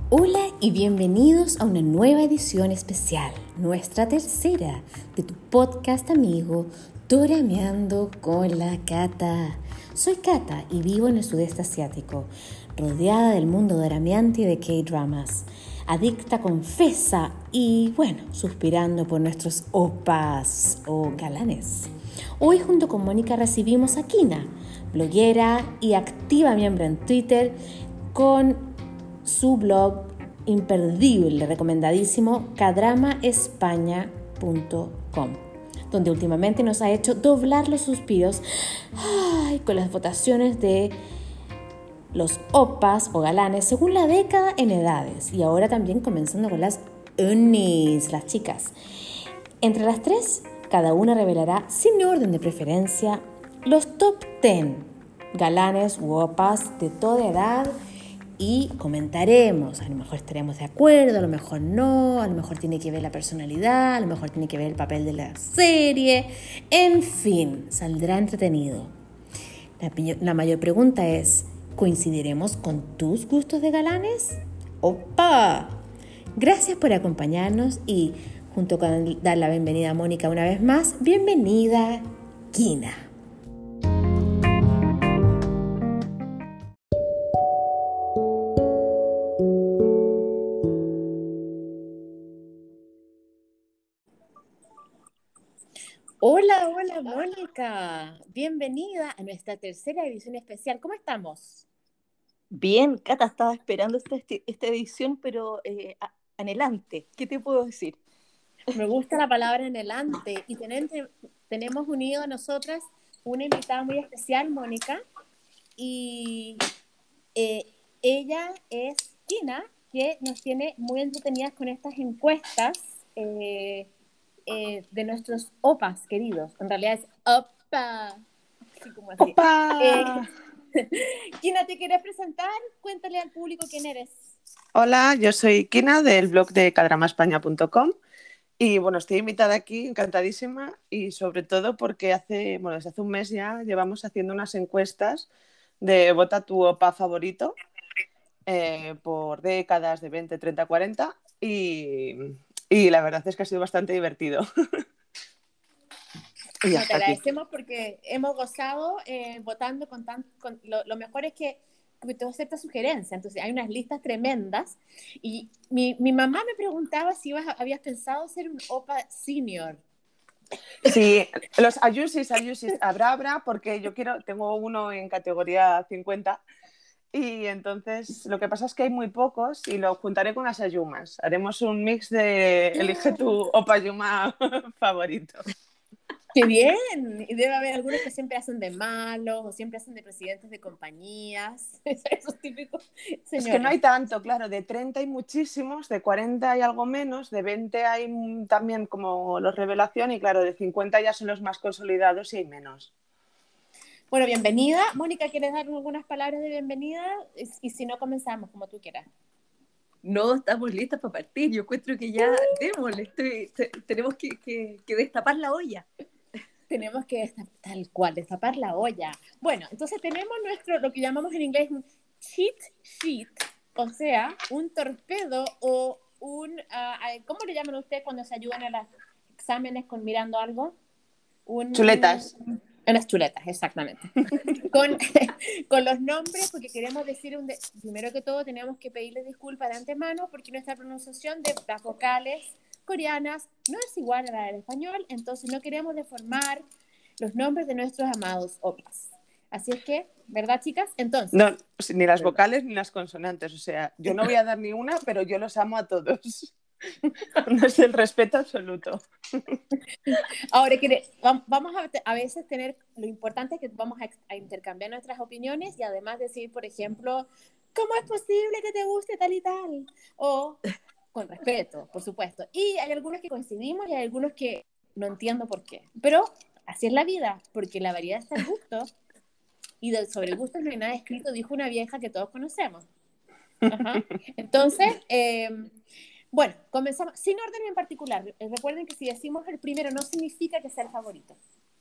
Hola y bienvenidos a una nueva edición especial, nuestra tercera, de tu podcast amigo Dorameando con la Cata. Soy Cata y vivo en el sudeste asiático, rodeada del mundo dorameante y de K-dramas, adicta confesa y, suspirando por nuestros opas o galanes. Hoy junto con Mónica recibimos a Kina, bloguera y activa miembro en Twitter con su blog imperdible, recomendadísimo, kdramaespaña.com, donde últimamente nos ha hecho doblar los suspiros con las votaciones de los opas o galanes según la década en edades, y ahora también comenzando con las unis, las chicas. Entre las tres, cada una revelará, sin orden de preferencia, los top 10 galanes u opas de toda edad, y comentaremos, a lo mejor estaremos de acuerdo, a lo mejor no, a lo mejor tiene que ver la personalidad, a lo mejor tiene que ver el papel de la serie, en fin, saldrá entretenido. La mayor pregunta es, ¿coincidiremos con tus gustos de galanes? ¡Opa! Gracias por acompañarnos y, junto con dar la bienvenida a Mónica una vez más, bienvenida, Kina. Hola, hola Mónica, bienvenida a nuestra tercera edición especial. ¿Cómo estamos? Bien, Cata, estaba esperando esta edición, pero anhelante. ¿Qué te puedo decir? Me gusta la palabra anhelante y tenemos unido a nosotras una invitada muy especial, Mónica, y eh, ella es Tina, que nos tiene muy entretenidas con estas encuestas de nuestros opas queridos. En realidad es opa, así como así. ¡Opa! Kina, ¿te quieres presentar? Cuéntale al público quién eres. Hola, yo soy Kina del blog de kdramaespaña.com y bueno, estoy invitada aquí, encantadísima, y sobre todo porque desde hace un mes ya llevamos haciendo unas encuestas de vota tu opa favorito por décadas de 20, 30, 40 y la verdad es que ha sido bastante divertido. Y No, te hasta aquí. agradecemos porque hemos gozado votando lo mejor es que tú aceptas sugerencias, entonces hay unas listas tremendas y mi mamá me preguntaba si habías pensado ser un OPA senior. Sí, los ayusis, habrá, porque tengo uno en categoría 50. Y entonces lo que pasa es que hay muy pocos y lo juntaré con las ayumas. Haremos un mix de elige tu opayuma favorito. ¡Qué bien! Y debe haber algunos que siempre hacen de malos o siempre hacen de presidentes de compañías, esos típicos Es que no señores. hay tanto, claro, de 30 hay muchísimos, de 40 hay algo menos, de 20 hay también como los revelación y claro, de 50 ya son los más consolidados y hay menos. Bueno, bienvenida. Mónica, ¿quieres dar algunas palabras de bienvenida? Y si no, comenzamos como tú quieras. No, estamos listas para partir. Yo encuentro que ya démosle. Tenemos que destapar la olla. Tenemos que tal cual, destapar la olla. Bueno, entonces tenemos lo que llamamos en inglés un cheat sheet, o sea, un torpedo o ¿cómo le llaman ustedes cuando se ayudan a los exámenes mirando algo? Chuletas. Unas chuletas, exactamente. con, con los nombres, porque queremos decir, primero que todo, tenemos que pedirle disculpas de antemano, porque nuestra pronunciación de las vocales coreanas no es igual a la del español, entonces no queremos deformar los nombres de nuestros amados opas. Así es que, ¿verdad, chicas? Entonces. No, ni las vocales ni las consonantes, o sea, yo no voy a dar ni una, pero yo los amo a todos. Desde el respeto absoluto. Ahora, vamos a veces tener, lo importante es que vamos a intercambiar nuestras opiniones y además decir, por ejemplo, ¿cómo es posible que te guste tal y tal? O con respeto, por supuesto. Y hay algunos que coincidimos y hay algunos que no entiendo por qué. Pero así es la vida, porque la variedad está el gusto y sobre gustos no hay nada escrito, dijo una vieja que todos conocemos. Ajá. Entonces, bueno, comenzamos sin orden en particular. Recuerden que si decimos el primero no significa que sea el favorito.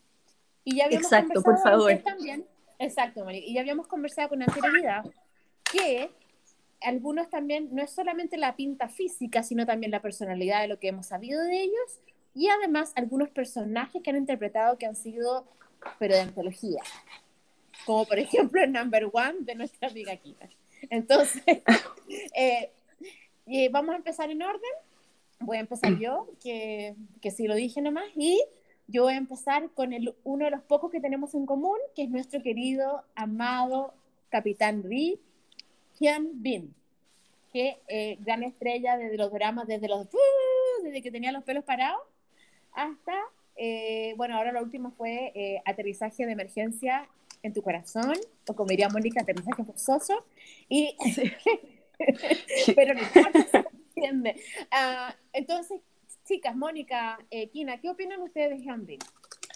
Y ya habíamos Exacto, por conversado favor. antes también. Exacto, María. Y ya habíamos conversado con anterioridad que algunos también, no es solamente la pinta física, sino también la personalidad de lo que hemos sabido de ellos, y además algunos personajes que han interpretado que han sido, pero de antología, como por ejemplo el number one de nuestra amiga Kina. Entonces, vamos a empezar en orden. Voy a empezar yo, que sí lo dije nomás, y yo voy a empezar con uno de los pocos que tenemos en común, que es nuestro querido, amado Capitán Ri, Hyun Bin, que gran estrella desde los dramas, desde que tenía los pelos parados, hasta, bueno, ahora lo último fue Aterrizaje de Emergencia en tu Corazón, o como diría Mónica, Aterrizaje Forzoso, y... Sí. pero no importa, se entiende. Entonces, chicas, Mónica, Kina, ¿qué opinan ustedes de Hyun Bin?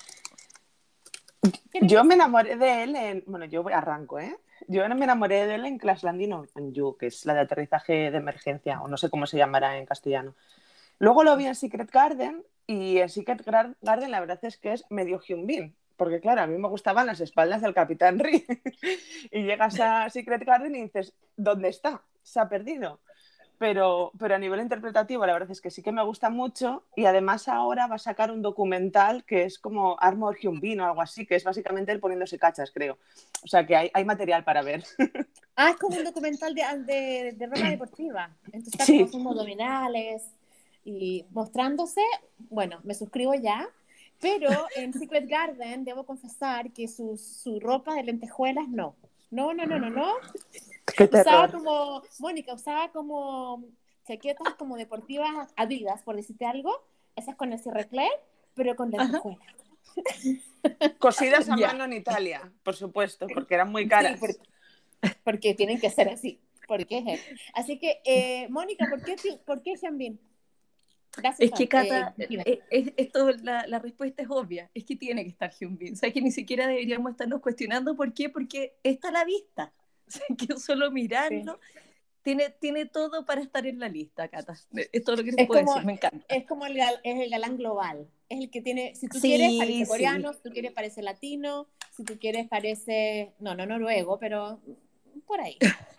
Yo me enamoré de él bueno, yo arranco, ¿eh? Yo me enamoré de él en Crash Landing on You, que es la de aterrizaje de emergencia, o no sé cómo se llamará en castellano. Luego lo vi en Secret Garden, y en Secret Garden la verdad es que es medio Hyun Bin, porque claro, a mí me gustaban las espaldas del Capitán Ri. Y llegas a Secret Garden y dices, ¿dónde está? Se ha perdido. Pero a nivel interpretativo la verdad es que sí que me gusta mucho, y además ahora va a sacar un documental que es como Armor Hyun Bin o algo así, que es básicamente él poniéndose cachas, creo. O sea que hay material para ver. Es como un documental de ropa deportiva. Entonces está como Sí. haciendo abdominales y mostrándose. Bueno, me suscribo ya. Pero en Secret Garden debo confesar que su ropa de lentejuelas no. No. Qué Usaba terror. como, Mónica, usaba como chaquetas como deportivas Adidas, por decirte algo. Esas con el cierreclé, pero con Ajá. lentejuelas. Cosidas a Ya. mano en Italia, por supuesto, porque eran muy Sí, caras. porque tienen que ser así. Porque, así que, Mónica, ¿por qué Hyun Bin? Gracias, Es que Cata, Kina. la respuesta es obvia, es que tiene que estar Hyun Bin. O sea, que ni siquiera deberíamos estarnos cuestionando por qué, porque está a la vista. O sea, que solo mirarlo tiene todo para estar en la lista, Cata. Es todo lo que les Es puedo como, decir, me encanta. es como es el galán global. Es el que tiene, si tú quieres, Sí, parece sí. coreano, si tú quieres, parece latino, si tú quieres, parece, no noruego, pero por ahí.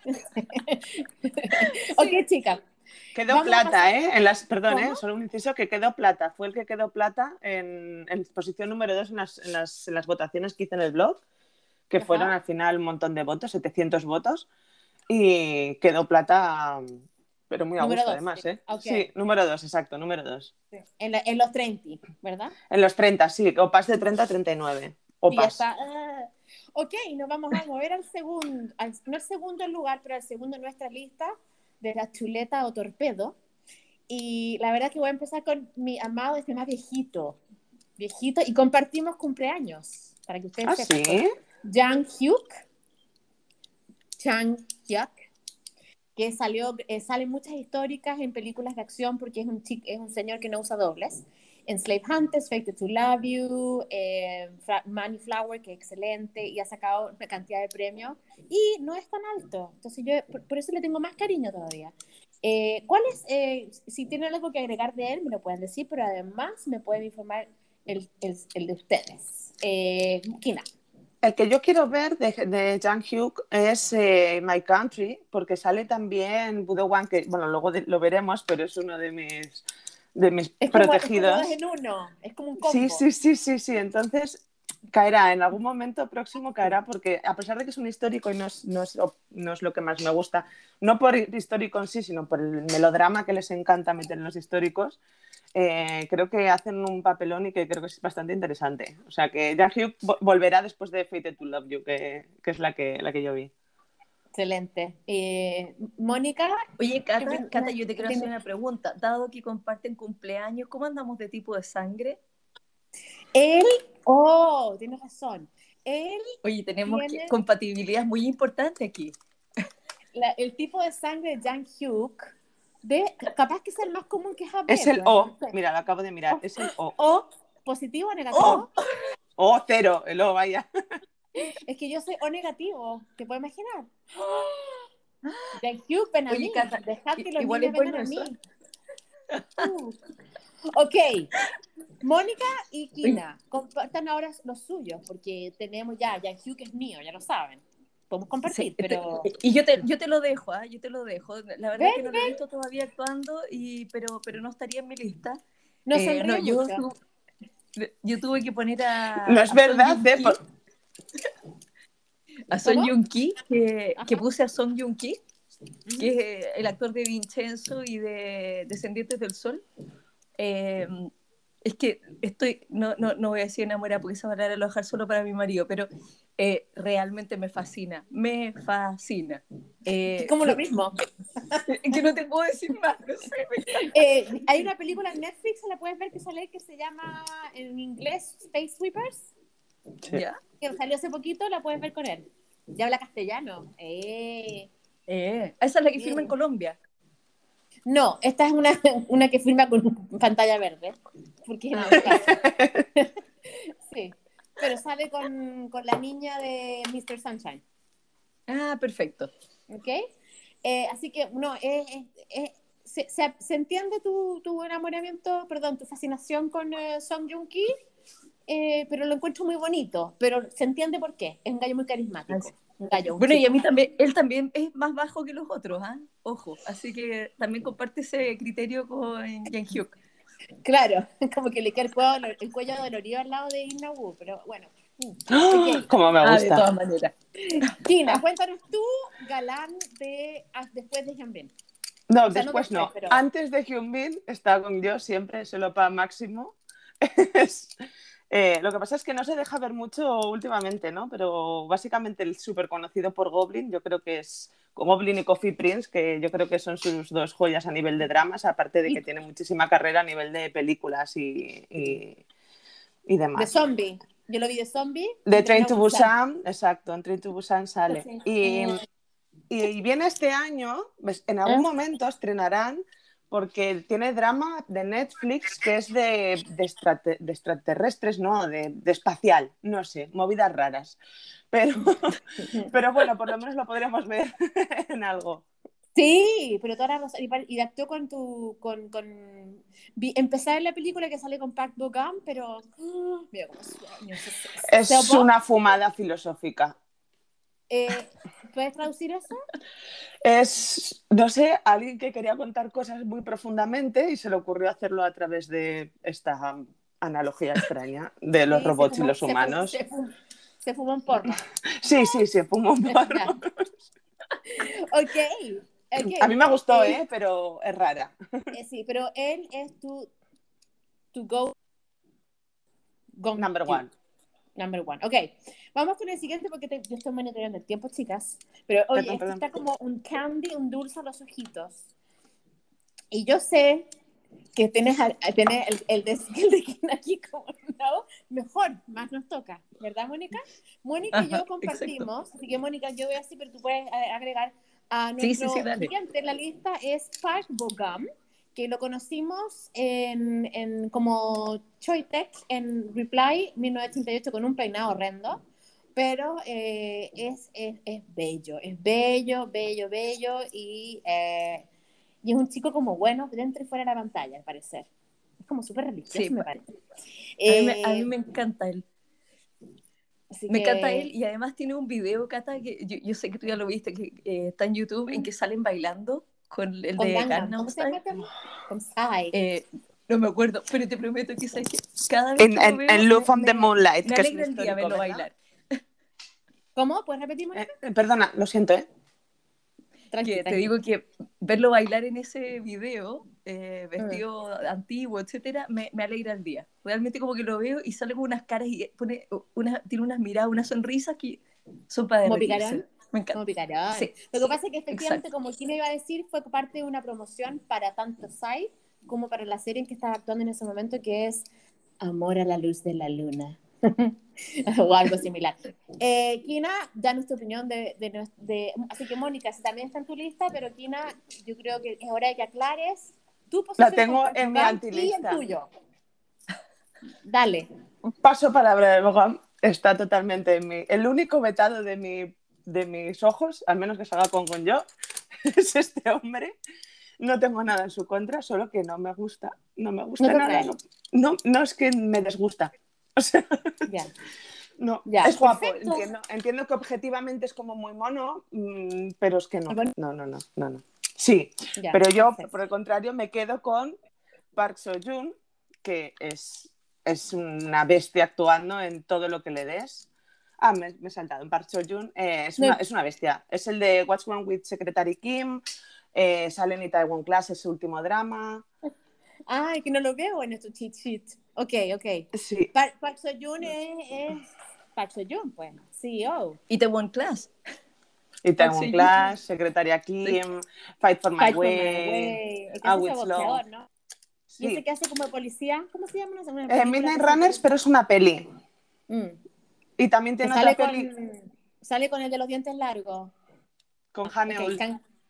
Ok, Sí. chica. Quedó Vamos a plata, pasar. ¿eh? Perdón, ¿Cómo? solo un inciso, que quedó plata. Fue el que quedó plata en posición número 2 en las votaciones que hice en el blog, que fueron Ajá. al final un montón de votos, 700 votos, y quedó plata, pero muy a Número gusto 2. además, ¿eh? Ok. Sí, número 2, exacto, número 2. Sí. En los 30, ¿verdad? En los 30, sí, o pas de 30 a 39. O Sí, ya pas. está. Ok, nos vamos a mover al segundo, no al segundo lugar, pero al segundo en nuestra lista de la chuleta o torpedo. Y la verdad que voy a empezar con mi amado, este más viejito, y compartimos cumpleaños, para que ustedes ¿Ah, sepan, sí? con Chang Hyuk, que salen muchas históricas en películas de acción porque es un señor que no usa dobles. En Slave Hunters, Fake to Love You, Money Flower, que es excelente, y ha sacado una cantidad de premios, y no es tan alto, entonces yo por eso le tengo más cariño todavía. Si tienen algo que agregar de él, me lo pueden decir, pero además me pueden informar el de ustedes. Kina. El que yo quiero ver de Jang Hyuk es My Country, porque sale también Budo Wan, que bueno, luego lo veremos, pero es uno de mis Es como dos protegidos. en uno, es como un Sí, combo. sí. Entonces caerá, en algún momento próximo caerá, porque a pesar de que es un histórico y no es lo que más me gusta, no por histórico en sí, sino por el melodrama que les encanta meter en los históricos, creo que hacen un papelón y que creo que es bastante interesante. O sea que Jang Hyuk volverá después de Fated to Love You, que es la que yo vi. Excelente. Mónica, Oye, ¿qué Cata, yo te quiero hacer dime. una pregunta. Dado que comparten cumpleaños, ¿cómo andamos de tipo de sangre? Él, tienes razón. Él Oye, tenemos tiene compatibilidad muy importante aquí. el tipo de sangre de Jang Hyuk, capaz que es el más común que es Es AB, el pues, no O, sé. mira, lo acabo de mirar, es el O. O positivo o ¡Oh! negativo. O cero, el O, vaya. Es que yo soy O negativo, ¿te puedes imaginar? Jang Hyuk, ven a Oye, mí, Cata, dejad que los igual niños es vengan bueno a eso. mí. Ok, Mónica y Oye, Kina, compartan ahora los suyos, porque tenemos ya Hyuk es mío, ya lo saben. podemos compartir, Sí, pero... y yo te lo dejo, ¿ah? Yo te lo dejo. La verdad es que no lo he Ven. visto todavía actuando, pero no estaría en mi lista. No No, sonríe mucho. yo tuve que poner No es a Song verdad, Joong Ki, a Song ¿Cómo? Joong Ki, que Ajá. puse a Song Joong Ki, Ujú. que es el actor de Vincenzo y de Descendientes del Sol. Eh, es que no voy a decir enamorada porque esa palabra lo voy a dejar solo para mi marido, pero realmente me fascina, Es como lo mismo. que no te puedo decir más, no sé, me encanta. Hay una película en Netflix, la puedes ver, que sale, que se llama en inglés Space Sweepers, Sí. ¿Ya? que salió hace poquito, la puedes ver con él. Ya habla castellano. Esa es la que filma en Colombia. No, esta es una que firma con pantalla verde, porque es en el espacio. Sí, pero sale con la niña de Mr. Sunshine, Ah, perfecto. ¿ok? Así que, no, se entiende tu enamoramiento, perdón, tu fascinación con Song Joong Ki, pero lo encuentro muy bonito, pero se entiende por qué, es un gallo muy carismático, un gallo, un Bueno, y chico. a mí también, él también es más bajo que los otros, ¿ah? Ojo, así que también comparte ese criterio con Yang Hyuk. Claro, como que le queda el cuello dolorido al lado de Inna Wu, pero bueno. ¡Ah! Ok. Como me De gusta. todas maneras. Tina, cuéntanos tú, galán después de Hyunbin. No, O sea, después no no. después, pero... Antes de Hyunbin está con yo siempre, se lo para máximo. Lo que pasa es que no se deja ver mucho últimamente, ¿no? Pero básicamente el súper conocido por Goblin, yo creo que es Goblin y Coffee Prince, que yo creo que son sus dos joyas a nivel de dramas, aparte de que tiene muchísima carrera a nivel de películas y De demás. Zombie. Yo lo vi de Zombie. De Train to Busan, exacto, en Train to Busan sale. Sí. Y viene este año, en algún momento estrenarán, porque tiene drama de Netflix que es de extraterrestres, no, de espacial, no sé, movidas raras. Pero bueno, por lo menos lo podremos ver en algo. Sí, pero toda la razón. Y actuó con empecé a ver la película que sale con Park Bo Gum, pero mira cómo sueño. Es una fumada filosófica. ¿Puedes traducir eso? Es, no sé, alguien que quería contar cosas muy profundamente y se le ocurrió hacerlo a través de esta analogía extraña de los robots y los humanos. Se fumó un porro. Sí, se fumó un porro. Ok. A mí me gustó, pero es rara. Sí, pero él es tu go Number one. Number one. Ok, vamos con el siguiente porque yo estoy monitoreando el tiempo, chicas. Pero oye, esto está como un candy, un dulce a los ojitos. Y yo sé que tenés el de Kina aquí como no, mejor, más nos toca, ¿verdad, Mónica? Mónica y yo compartimos, exacto. Así que Mónica, yo voy así, pero tú puedes agregar a nuestro siguiente en la lista es Park Bo Gum, que lo conocimos como Choi Tech en Reply 1988 con un peinado horrendo, pero es bello, y es un chico como bueno dentro y fuera de la pantalla, al parecer. Es como súper religioso, sí, me parece. A mí me encanta él. Me encanta él y además tiene un video, Cata, que yo sé que tú ya lo viste, que está en YouTube, en que salen bailando con el de Gangnam Style. Con Psy. No me acuerdo, pero te prometo que, ¿sabes? Que cada vez que lo veo en Love on the Moonlight, me alegra el día verlo bailar. ¿Cómo? ¿Puedes repetir, Mónica? Perdona, lo siento, Tranquila. Te digo que verlo bailar en ese video, vestido antiguo, etcétera, me alegra el día. Realmente como que lo veo y sale con unas caras y tiene unas miradas, unas sonrisas que son para derretirse. Me encanta. Como picarón. Sí. Lo que pasa es que efectivamente, como Kina iba a decir, fue parte de una promoción para tanto Psy como para la serie en que estaba actuando en ese momento, que es Amor a la luz de la luna. O algo similar. Kina, danos tu opinión así que Mónica, si también está en tu lista, pero Kina, yo creo que es hora de que aclares tu posición. La tengo en mi antilista. Y el tuyo. Dale. Paso palabra de Bogam. Está totalmente en mí. El único vetado de mis ojos, al menos que salga con yo, es este hombre. No tengo nada en su contra, solo que no me gusta. No me gusta nada. No es que me desgusta. O sea, No, Ya, es guapo, perfecto. entiendo que objetivamente es como muy mono, pero es que no. Bueno. No. Sí, Ya, pero yo, perfecto. por el contrario, me quedo con Park Seo-joon, que es una bestia actuando en todo lo que le des. Me he saltado. En Park Seo-joon No, es una bestia. Es el de What's Wrong with Secretary Kim, sale en Itaewon Class, es su último drama. ay, que no lo veo en estos cheat sheets. Ok. Sí, Park Seo-joon es Park Seo-joon, pues, CEO. Y The One Class. Park Itaewon Seo-joon. Class, Secretaria Sí. Kim, Fight for My Fight for My Way, Way. El que A hace ese Witch Love. boxeador, ¿no? Y ese Sí. que hace como policía, ¿cómo se llama? Una película que Midnight hace de Runners, policía. pero es una peli. Mm. Y también Que tiene otra peli sale con el de los dientes largos. con Ok, Haneul.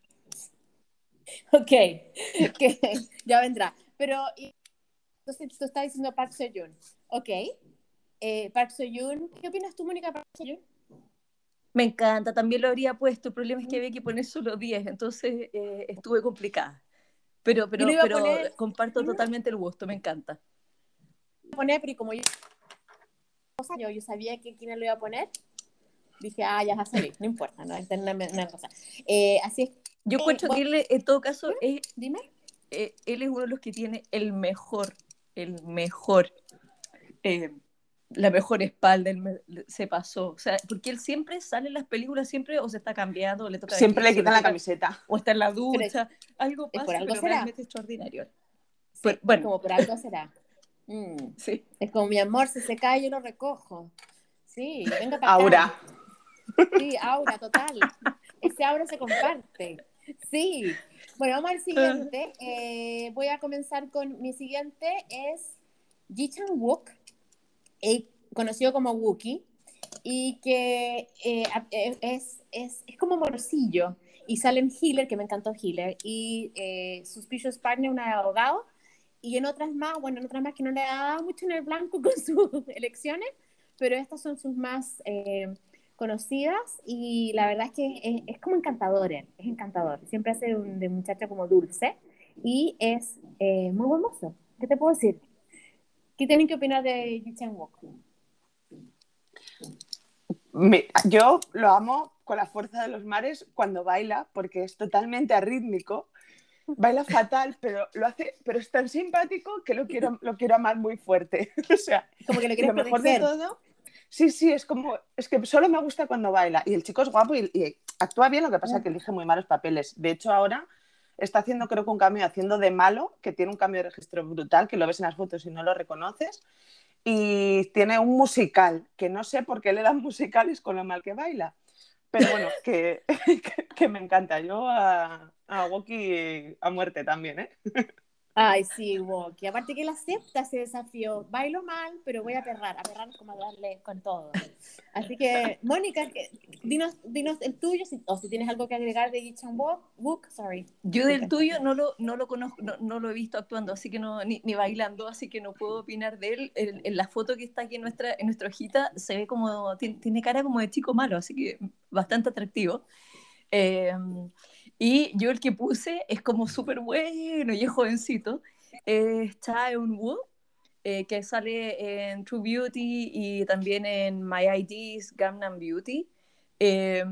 ok, que ya vendrá. Pero entonces tú estás diciendo Park Seo-joon. Ok. Park Seo-joon, ¿qué opinas tú, Mónica, de Park Seo-joon? Me encanta, también lo habría puesto. El problema es que había que poner solo 10, entonces estuve complicada. Yo lo iba a Pero poner, comparto totalmente el gusto, me encanta. pero y como yo sabía que quién lo iba a poner, dije, ya va a salir, no importa, no es una cosa. Así es Yo que, encuentro que él, en todo caso, dime. él es uno de los que tiene el mejor, eh, la mejor espalda, se pasó. O sea, porque él siempre sale en las películas, siempre o se está cambiando, o le toca Siempre le vestirse, o le quitan la toca, camiseta. o está en la Pero ducha, algo por pasa, algo pero será. realmente extraordinario. Sí, es Bueno, como por algo será. Mm. sí. Es como mi amor, si se cae, yo lo recojo. Sí, venga para acá. Aura. Sí, aura, total. Ese aura se comparte. Sí. Bueno, vamos al siguiente. Voy a comenzar con mi siguiente. Es Ji Chang-wook, conocido como Wookie, y que es como morcillo. Y sale en Healer, que me encantó Healer, y Suspicious Partner, un abogado, y en otras más, que no le ha dado mucho en el blanco con sus elecciones, pero estas son sus más conocidas, y la verdad es que es como encantador, es encantador. Siempre hace de muchacha como dulce, y es muy buen mozo. ¿Qué te puedo decir? ¿Qué tienen que opinar de Ji Chang-wook? Yo lo amo con la fuerza de los mares cuando baila, porque es totalmente arrítmico. Baila fatal, pero lo hace, pero es tan simpático que lo quiero amar muy fuerte. O sea, Como que lo y quieres lo mejor de proteger. todo, sí, es que solo me gusta cuando baila. Y el chico es guapo y actúa bien, lo que pasa es que elige muy malos papeles. De hecho, ahora está haciendo, creo que un cambio haciendo de malo, que tiene un cambio de registro brutal, que lo ves en las fotos y no lo reconoces. Y tiene un musical, que no sé por qué le dan musicales con lo mal que baila. Pero bueno, que me encanta. Yo a Woki a muerte también, ¿eh? Ay, sí, Woki. Aparte que él acepta ese desafío. Bailo mal, pero voy a perrar es como darle con todo. Así que, Mónica, dinos el tuyo, o si tienes algo que agregar de Ji Chang-wook, sorry. Yo del tuyo no lo conozco, no lo he visto actuando, así que no, ni bailando, así que no puedo opinar de él. En la foto que está aquí en nuestra hojita se ve como, tiene cara como de chico malo, así que bastante atractivo. Eh, y yo el que puse es como súper bueno y es jovencito, es Cha Eun-woo, que sale en True Beauty y también en My ID's Gangnam Beauty. Eh,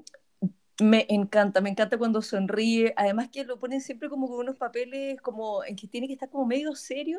me encanta cuando sonríe, además que lo ponen siempre como con unos papeles como en que tiene que estar como medio serio,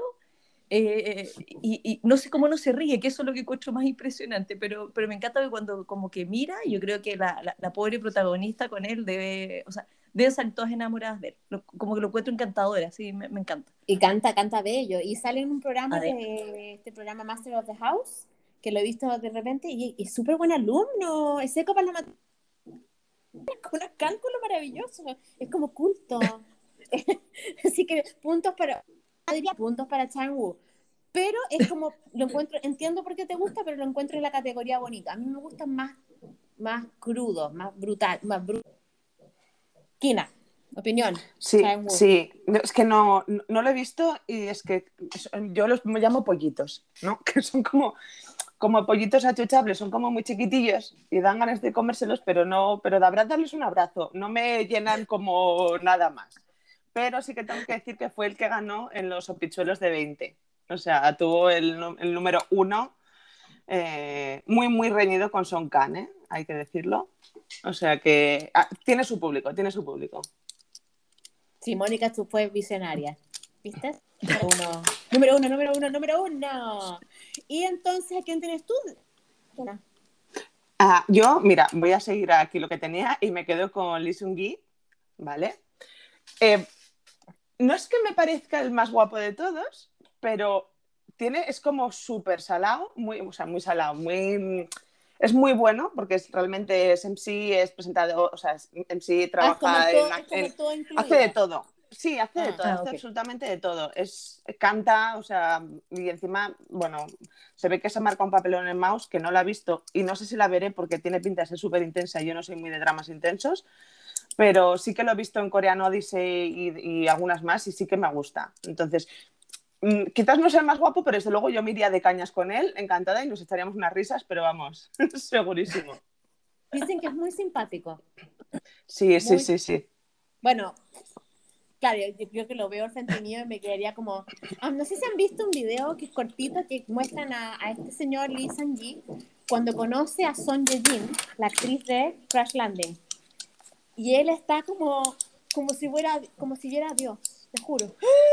y no sé cómo no se ríe, que eso es lo que encuentro más impresionante, pero me encanta que cuando como que mira, yo creo que la pobre protagonista con él debe, o sea, deben salir todas enamoradas de él, como que lo encuentro encantador, así me encanta. Y canta bello. Y sale en un programa Además, de este programa Master of the House, que lo he visto de repente, y es súper buen alumno, es seco para la materia, con un cálculo maravilloso, es como culto. Así que puntos para Chang-woo. Pero es como, lo encuentro, entiendo por qué te gusta, pero lo encuentro en la categoría bonita. A mí me gustan más crudos, más brutal, más brutal. Kina, opinión. Sí, Chang-woo. sí. No, es que no lo he visto y es que yo los llamo pollitos, ¿no? Que son como pollitos achuchables, son como muy chiquitillos y dan ganas de comérselos, pero de darles un abrazo. No me llenan como nada más. Pero sí que tengo que decir que fue el que ganó en los Opichuelos de 20. O sea, tuvo el número 1 muy, muy reñido con Song Kang, ¿eh? Hay que decirlo. O sea que tiene su público, tiene su público. Sí, Mónica, tú fue visionaria. ¿Viste? Número uno, número uno, número uno, número uno. Y entonces, ¿a quién tienes tú? Yo, mira, voy a seguir aquí lo que tenía y me quedo con Lee Seung-gi, ¿vale? No es que me parezca el más guapo de todos, pero es como súper salado, o sea, muy salado, es muy bueno porque realmente es MC, es presentador, o sea, es MC, trabaja es como todo hace de incluido. todo. Sí, hace de todo, hace ok. absolutamente de todo. Canta, o sea, y encima, bueno, se ve que se marca un papelón en Mouse que no la he visto y no sé si la veré porque tiene pinta de ser súper intensa y yo no soy muy de dramas intensos, pero sí que lo he visto en Coreano Odyssey y algunas más y sí que me gusta. Entonces, quizás no sea el más guapo, pero desde luego yo me iría de cañas con él, encantada, y nos echaríamos unas risas, pero vamos, segurísimo. Dicen que es muy simpático. Sí, sí, Muy, sí, sí. bueno, claro, yo que lo veo al frente mío y me quedaría como... no sé si han visto un video que es cortito que muestran a este señor Lee Sang-gi cuando conoce a Son Ye-jin, la actriz de Crash Landing. Y él está como si viera a Dios, te juro.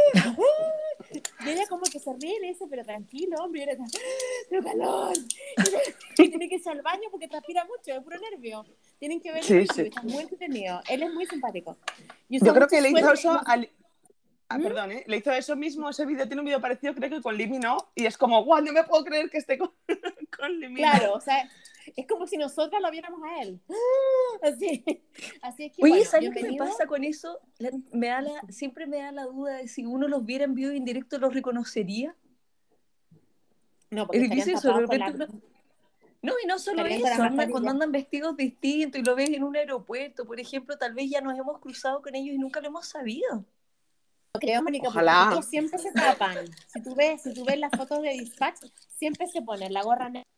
Y ella como que se ríe y le dice, pero tranquilo, hombre, y él está, ¡tengo calor! Y tiene que irse al baño porque transpira mucho, es puro nervio. Tienen que verlo en Sí, YouTube, sí. está muy entretenido. Él es muy simpático. Y Yo usa creo mucho que le hizo suéter. eso ¿Mm? perdón, ¿eh? Le hizo eso mismo, ese vídeo tiene un vídeo parecido, creo que con Lee Min-ho, y es como, guau, no me puedo creer que esté con Lee Claro, Min-ho. o sea, es como si nosotras lo viéramos a él. Así, así es que, Oye, bueno, ¿sabes lo que me bienvenido. pasa con eso? Siempre me da la duda de si uno los viera en vivo y en directo los reconocería. No, porque Es estarían difícil eso, de tapados con repente no, y no solo estarían con la eso, cuando mascarilla. andan vestidos distintos y lo ves en un aeropuerto, por ejemplo, tal vez ya nos hemos cruzado con ellos y nunca lo hemos sabido. No creo, Mónica, porque Ojalá. ellos siempre se tapan. Si tú ves las fotos de Dispatch, siempre se ponen la gorra negra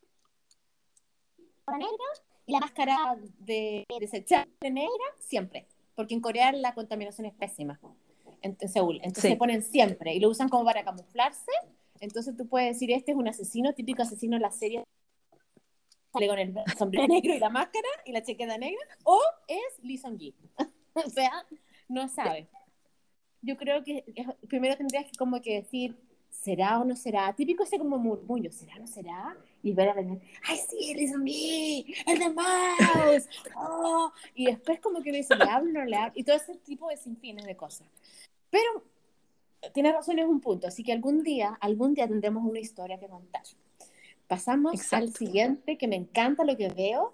y la máscara de desechable negra, siempre. Porque en Corea la contaminación es pésima, en Seúl. Entonces se Sí, ponen siempre y lo usan como para camuflarse. Entonces tú puedes decir, este es un asesino, típico asesino en la serie, sale con el sombrero negro y la máscara y la chaqueta negra, o es Lee Seung-gi. O sea, no sabe. Yo creo que primero tendrías que como que decir, ¿será o no será? Típico ese como murmullo, ¿será o no será? Y ver a venir, ¡ay sí, él es a mí! ¡El de Mouse! ¡Oh! Y después como que dice, ¿le hablo o no le hablo? Y todo ese tipo de sinfines de cosas. Pero tiene razón, es un punto, así que algún día tendremos una historia que contar. Pasamos al exacto. siguiente, que me encanta lo que veo.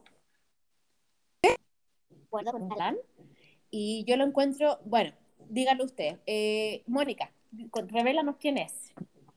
Bueno, con un galán. Y yo lo encuentro, bueno, dígalo usted. Mónica, revélanos quién es.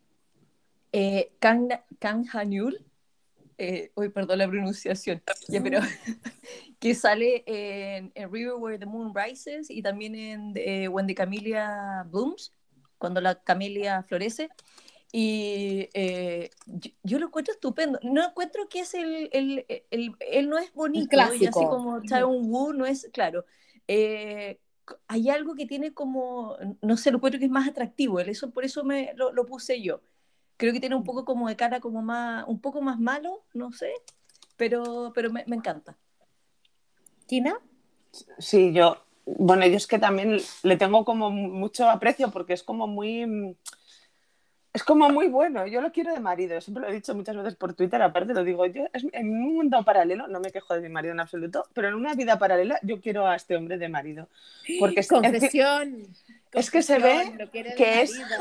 Kang Hanyul, hoy perdón la pronunciación, ya, pero que sale en River Where the Moon Rises y también en When the Camellia Blooms, cuando la camelia florece. Y yo lo encuentro estupendo. No encuentro que es él no es Un bonito, y así clásico. como Chaeun Woo no es, claro. Hay algo que tiene como, no sé, lo encuentro que es más atractivo. Por eso lo puse yo. Creo que tiene un poco como de cara como más, un poco más malo, no sé, pero me encanta. ¿Tina? Sí, bueno, yo es que también le tengo como mucho aprecio porque es como muy bueno, yo lo quiero de marido, siempre lo he dicho muchas veces por Twitter, aparte lo digo yo, en un mundo paralelo, no me quejo de mi marido en absoluto, pero en una vida paralela yo quiero a este hombre de marido, porque Confesión, es que se ve confesión, lo quiere de que marido.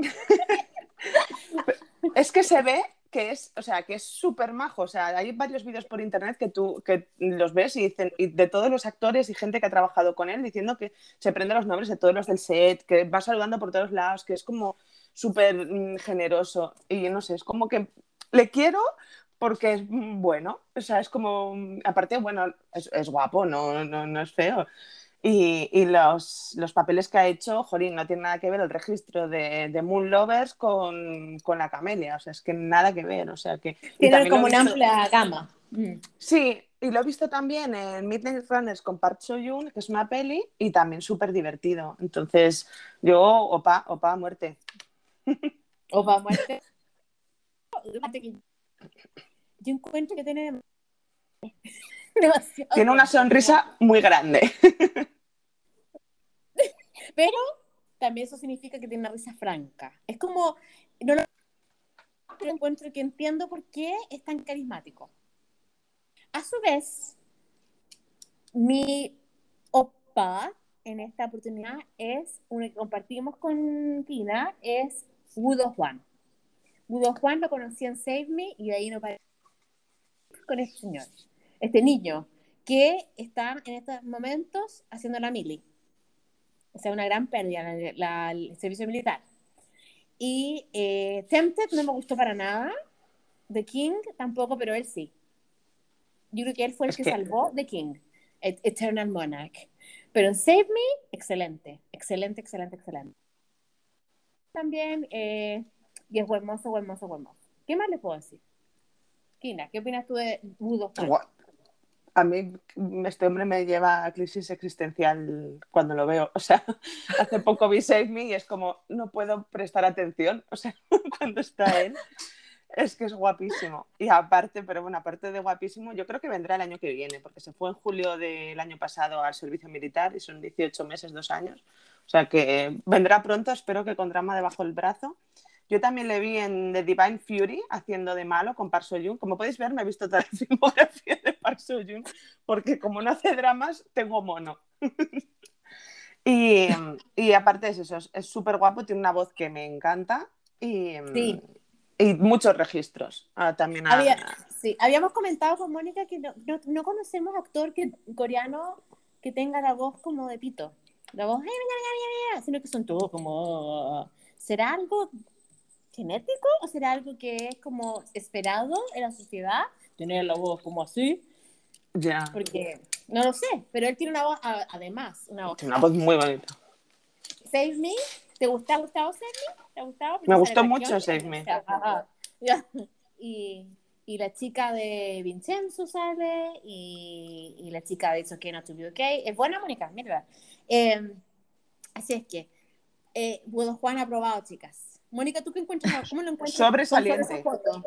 es que se ve que o sea, que es súper majo. O sea, hay varios vídeos por internet que los ves y dicen, y de todos los actores y gente que ha trabajado con él, diciendo que se prende los nombres de todos los del set, que va saludando por todos lados, que es como súper generoso. Y no sé, es como que le quiero porque es bueno. O sea, es como, aparte, bueno, es guapo, no es feo. Y los papeles que ha hecho, jolín, no tiene nada que ver el registro de Moon Lovers con la Camelia, o sea, es que nada que ver, o sea que... Y Tiene también lo como he una visto, amplia gama. sí, y lo he visto también en Midnight Runners con Park Seo-yoon, que es una peli, y también súper divertido. Entonces, yo, opa a muerte. O va a muerte. yo encuentro que tiene demasiado Tiene una tiempo, sonrisa muy grande. pero también eso significa que tiene una risa franca. Es como, no lo encuentro que entiendo por qué es tan carismático. A su vez, mi opa en esta oportunidad es uno que compartimos con Tina, es Wudo Juan. Wudo Juan lo conocí en Save Me y de ahí no paré con este señor, este niño, que está en estos momentos haciendo la mili. O sea, una gran pérdida el servicio militar. Y Tempted no me gustó para nada. The King tampoco, pero él sí. Yo creo que él fue el Es que que, salvó The King, Eternal Monarch. Pero en Save Me, excelente. Excelente, excelente, excelente. También, y es buen mozo, buen mozo, buen mozo. ¿Qué más le puedo decir? Kina, ¿qué opinas tú de Wudo Juan? a mí este hombre me lleva a crisis existencial cuando lo veo. O sea, hace poco vi Save Me y es como, no puedo prestar atención. O sea, cuando está él, es que es guapísimo. Y aparte, pero bueno, aparte de guapísimo, yo creo que vendrá el año que viene, porque se fue en julio del año pasado al servicio militar y son 18 meses, 2 años. O sea que vendrá pronto, espero que con drama debajo del brazo. Yo también le vi en The Divine Fury haciendo de malo con Park Seo-joon. Como podéis ver, me he visto toda la filmografía de Park Seo-joon porque como no hace dramas, tengo mono. y, y aparte es eso, es súper guapo, tiene una voz que me encanta y, Sí, y muchos registros. También sí, habíamos comentado con Mónica que no conocemos actor coreano que tenga la voz como de pito. La voz, sino que son todos como... ¿Será algo genético o será algo que es como esperado en la sociedad? Tener la voz como así, ya. porque no lo sé, pero él tiene una voz, además, una voz. Tiene una voz muy bonita. Save Me, ¿te ha gustado Save Me? ¿Te ha gustado? Me Porque sale gustó Taquión. mucho Save Me. Ya. Y, y la chica de Vincenzo sale, y la chica de It's Okay Not to Be Okay. Es buena, Mónica, mira. Así es que, Budo Juan aprobado, chicas. Mónica, ¿tú qué encuentras? ¿Cómo lo encuentras con solo esa Sobresaliente. foto?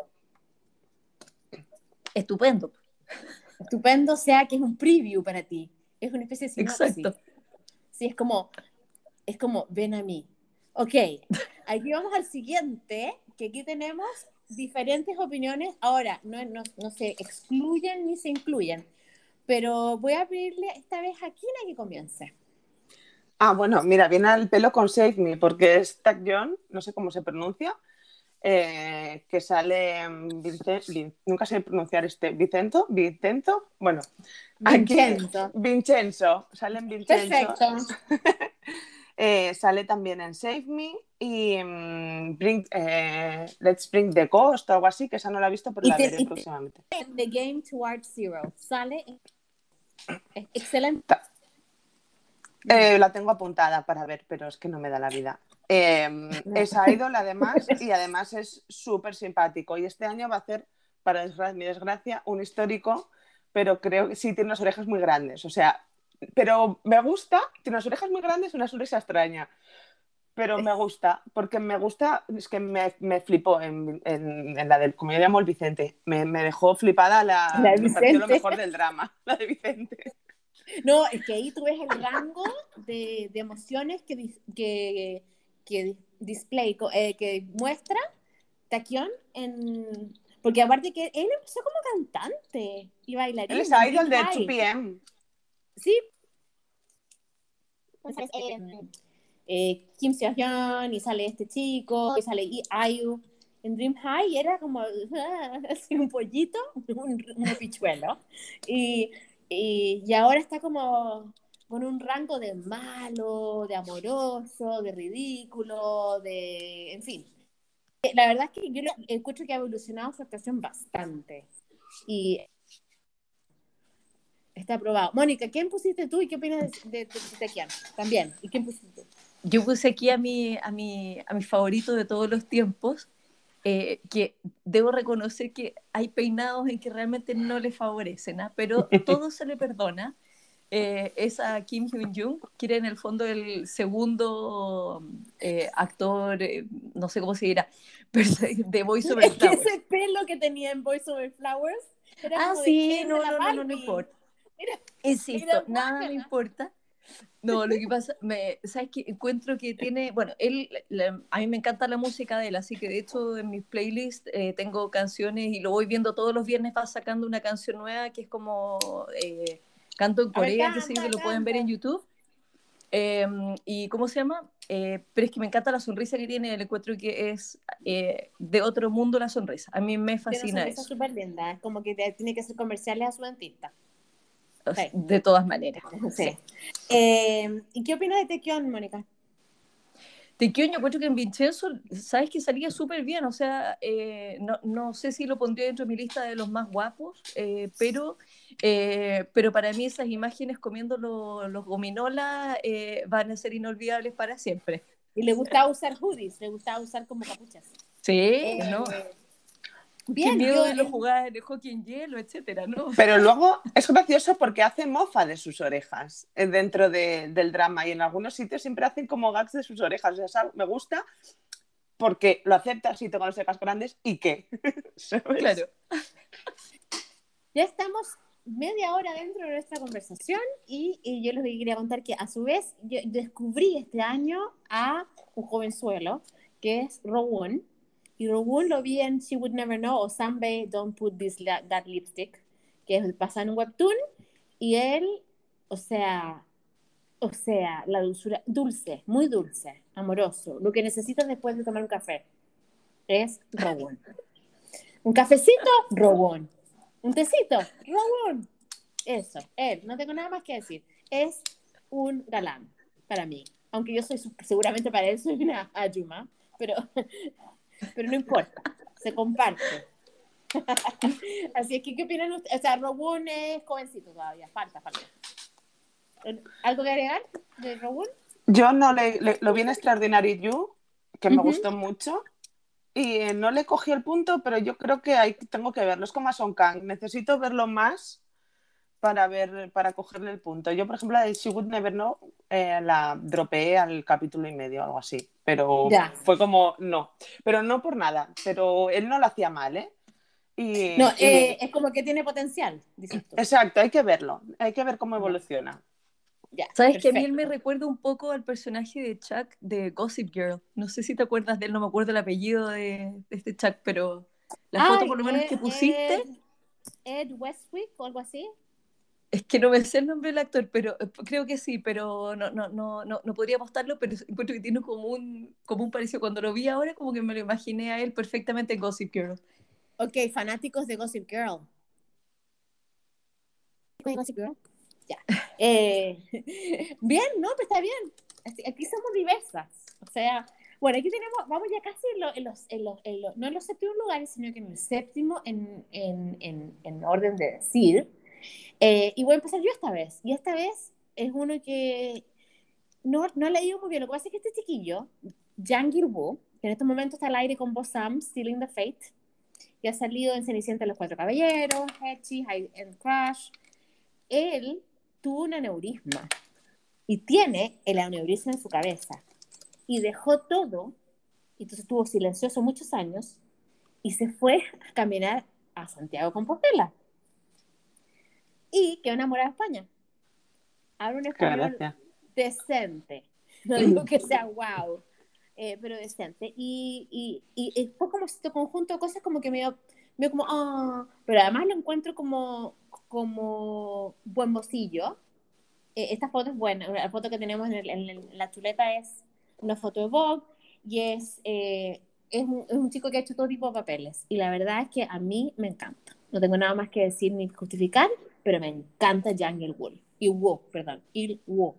Estupendo. Estupendo, o sea que es un preview para ti. Es una especie de sinopsis. Exacto. Sí, es como, ven a mí. Ok, aquí vamos al siguiente, que aquí tenemos diferentes opiniones. Ahora, no se excluyen ni se incluyen, pero voy a abrirle esta vez a Kina que comience. Bueno, mira, viene al pelo con Save Me porque es Taecyeon, no sé cómo se pronuncia, que sale nunca sé pronunciar Vicento, bueno, aquí Vincenzo. Vincenzo, sale en Vincenzo, Perfecto. sale también en Save Me y Let's Bring the Ghost o algo así, que esa no la he visto, pero la veré próximamente. The Game Towards Zero. Sale. Es excelente. La tengo apuntada para ver, pero es que no me da la vida. Es idol además y además es súper simpático y este año va a ser, para mi desgracia, un histórico, pero creo que sí tiene unas orejas muy grandes, o sea, pero me gusta, tiene unas orejas muy grandes y una sonrisa extraña, pero me gusta, porque me gusta, es que me flipó en la del, como yo llamo el Vicente, me dejó flipada, La de me pareció lo Vicente. mejor del drama, la de Vicente. No, es que ahí tú ves el rango de emociones que display, que muestra Taquión porque aparte que él empezó como cantante y Él bailarín es en idol Dream de High. 2PM. Sí. Kim Seo-hyun y sale este chico y sale IU en Dream High y era como así un pollito, un pichuelo y ahora está como con un rango de malo, de amoroso, de ridículo, en fin. La verdad es que yo escucho que ha evolucionado su actuación bastante y está aprobado. Mónica, ¿quién pusiste tú y qué opinas de Taquián? También, ¿y quién pusiste tú? Yo puse aquí a mi favorito de todos los tiempos, que debo reconocer que hay peinados en que realmente no le favorecen, pero todo se le perdona. es a Kim Hyun-jung, que era en el fondo el segundo actor, no sé cómo se dirá, pero de Voice Over Es que Flowers. ese pelo que tenía en Voice Over Flowers era como de Sí, Ken de la no Barbie. importa. Era Insisto, nada guácala. me importa. No, lo que pasa, ¿sabes qué? Encuentro que tiene, bueno, a mí me encanta la música de él, así que de hecho en mis playlists tengo canciones y lo voy viendo todos los viernes, va sacando una canción nueva que es como Canto en A ver, Corea, que sé yo, que lo pueden ver en YouTube. ¿Y cómo se llama? Pero es que me encanta la sonrisa que tiene, el encuentro que es de otro mundo la sonrisa. A mí me Tiene una fascina sonrisa eso, súper linda, es como que tiene que hacer comerciales a su dentista. Sí. de todas maneras. Sí. ¿Y qué opinas de Taecyeon, Mónica? Taecyeon, yo encuentro que en Vincenzo, sabes que salía súper bien, o sea, no sé si lo pondría dentro de mi lista de los más guapos, pero para mí esas imágenes comiendo los gominolas van a ser inolvidables para siempre. Y le gustaba usar hoodies, le gustaba usar como capuchas. Sí, ¿no? Bien, Qué miedo de los jugadas de hockey en hielo, etcétera, ¿no? Pero luego es gracioso porque hace mofa de sus orejas dentro del drama y en algunos sitios siempre hacen como gags de sus orejas. O sea, me gusta porque lo aceptas y tengo las orejas grandes y qué. ¿Sabes? Claro. Ya estamos media hora dentro de nuestra conversación y yo les quería contar que a su vez yo descubrí este año a un jovenzuelo que es Rowoon. Y Rowoon lo vi en She Would Never Know o Someday Don't Put That Lipstick, que es basado en un webtoon. Y él, o sea, la dulzura, dulce, muy dulce, amoroso. Lo que necesitas después de tomar un café es Rowoon. Un cafecito, Rowoon. Un tecito, Rowoon. Eso, él, no tengo nada más que decir. Es un galán para mí. Aunque yo soy, seguramente para él soy una Ayuma, pero no importa, se comparte. Así es que, ¿qué opinan ustedes? O sea, Rowoon es jovencito todavía, falta. ¿Algo que agregar de Rowoon? Yo no lo vi en Extraordinary You, que me gustó mucho, y no le cogí el punto, pero yo creo que ahí tengo que verlo. Es como a Song Kang, necesito verlo más para cogerle el punto. Yo, por ejemplo, la de She Would Never Know la dropeé al capítulo y medio, algo así, pero fue como, no. Pero no por nada, pero él no lo hacía mal, ¿eh? No, es como que tiene potencial, dices tú. Exacto, hay que verlo, hay que ver cómo evoluciona. Ya, ¿Sabes perfecto. que a mí él me recuerda un poco al personaje de Chuck de Gossip Girl? No sé si te acuerdas de él, no me acuerdo el apellido de este Chuck, pero la foto por lo menos que pusiste... Ed Westwick o algo así. Es que no me sé el nombre del actor, pero creo que sí, pero no podría apostarlo, pero encuentro que tiene como un parecido. Cuando lo vi ahora, como que me lo imaginé a él perfectamente en Gossip Girl. Ok, fanáticos de Gossip Girl. Gossip Girl. Ya. Bien, no, pues está bien. Aquí somos diversas. O sea, bueno, aquí tenemos, vamos ya casi no en los séptimos lugares, sino que en el séptimo en orden de decir. Y voy a empezar yo esta vez. Y esta vez es uno que no he leído muy bien. Lo que pasa es que este chiquillo, Jang Il-woo, que en este momento está al aire con Bo Sam, Stealing the Fate, que ha salido en Cenicienta de los Cuatro Caballeros, Hachi, High End Crush. Él tuvo un aneurisma y tiene el aneurisma en su cabeza y dejó todo, y entonces estuvo silencioso muchos años y se fue a caminar a Santiago de Compostela y quedó enamorado de España. Habla un español decente, no digo que sea wow, pero decente, y fue como este conjunto de cosas como que me dio como, pero además lo encuentro como buen mocillo. Esta foto es buena, la foto que tenemos en la chuleta es una foto de Vogue y es un chico que ha hecho todo tipo de papeles y la verdad es que a mí me encanta, no tengo nada más que decir ni justificar, pero me encanta Jang Il-woo.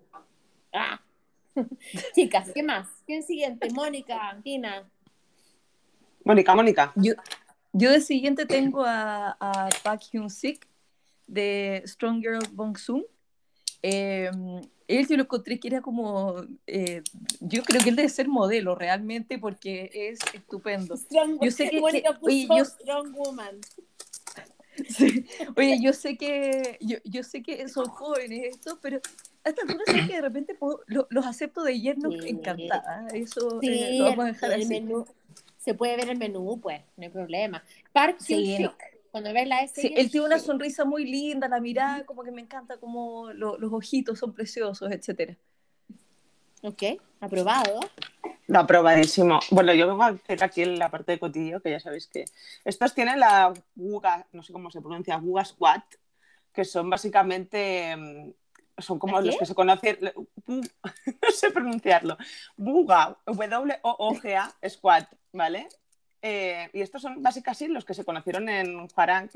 Chicas, ¿qué más? ¿Quién siguiente? Mónica, Tina. Mónica. Yo de siguiente tengo a Park Hyun-sik de Strong Girl Bong Soon. Él yo lo encontré que era como yo creo que él debe ser modelo realmente porque es estupendo. Yo sé que Mónica puso Strong Woman. Sí. Oye, yo sé que son jóvenes esto, pero a esta altura sé que de repente los acepto de yernos Sí, encantada. Eso lo sí, vamos a dejar el así. menú, se puede ver el menú, pues, no hay problema. Park Sí, no. Hyung-sik, cuando ves la Sí, serie, él tiene una sí. sonrisa muy linda, la mirada como que me encanta, como los ojitos son preciosos, etcétera. Ok, aprobado. No, aprobadísimo. Bueno, yo vengo a hacer aquí en la parte de cotillo, que ya sabéis que estos tienen la Guga, no sé cómo se pronuncia, Guga Squad, que son básicamente, son ¿La como los qué? que se conocen, no sé pronunciarlo, Buga, WOOGA Squad, ¿vale? Y estos son básicamente los que se conocieron en Farang,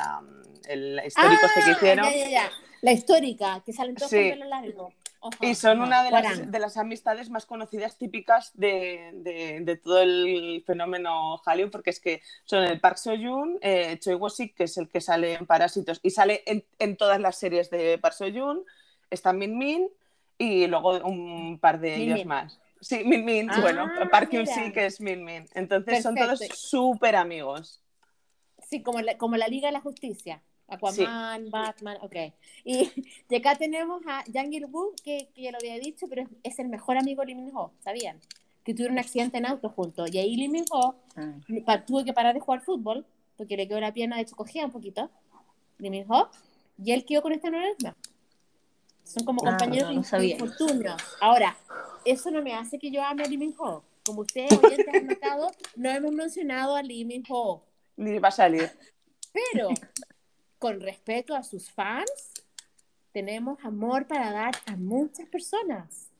el histórico este que Ah, hicieron. ya. La histórica, que salen todos con Sí, pelo largo. y Ajá, son ajá. una Guarán. de las amistades más conocidas típicas de todo el fenómeno Hallyu, porque es que son el Park Seo-joon, Choi Woo-sik, que es el que sale en Parásitos y sale en todas las series de Park Seo-joon, está Min Min y luego un par de Min ellos Min. más. Sí, Min Min, bueno, Ah, Park mira. Hyun-sik es Min Min. Entonces son todos Perfecto. súper amigos. Sí, como la Liga de la Justicia. Sí. Aquaman, Batman, ok. Y, y acá tenemos a Jang Il-woo, que ya lo había dicho, pero es el mejor amigo de Lee Min-ho, ¿sabían? Que tuvieron un accidente en auto juntos. Y ahí Lee Min-ho tuvo que parar de jugar fútbol, porque le quedó la pierna, de hecho cogía un poquito, Lee Min-ho, y él quedó con esta neuronisma. Son como compañeros No, no de sabía. infortunios. Ahora, eso no me hace que yo ame a Lee Min-ho. Como ustedes, oyentes, han notado, no hemos mencionado a Lee Min-ho. Ni va a salir. Pero, con respeto a sus fans, tenemos amor para dar a muchas personas.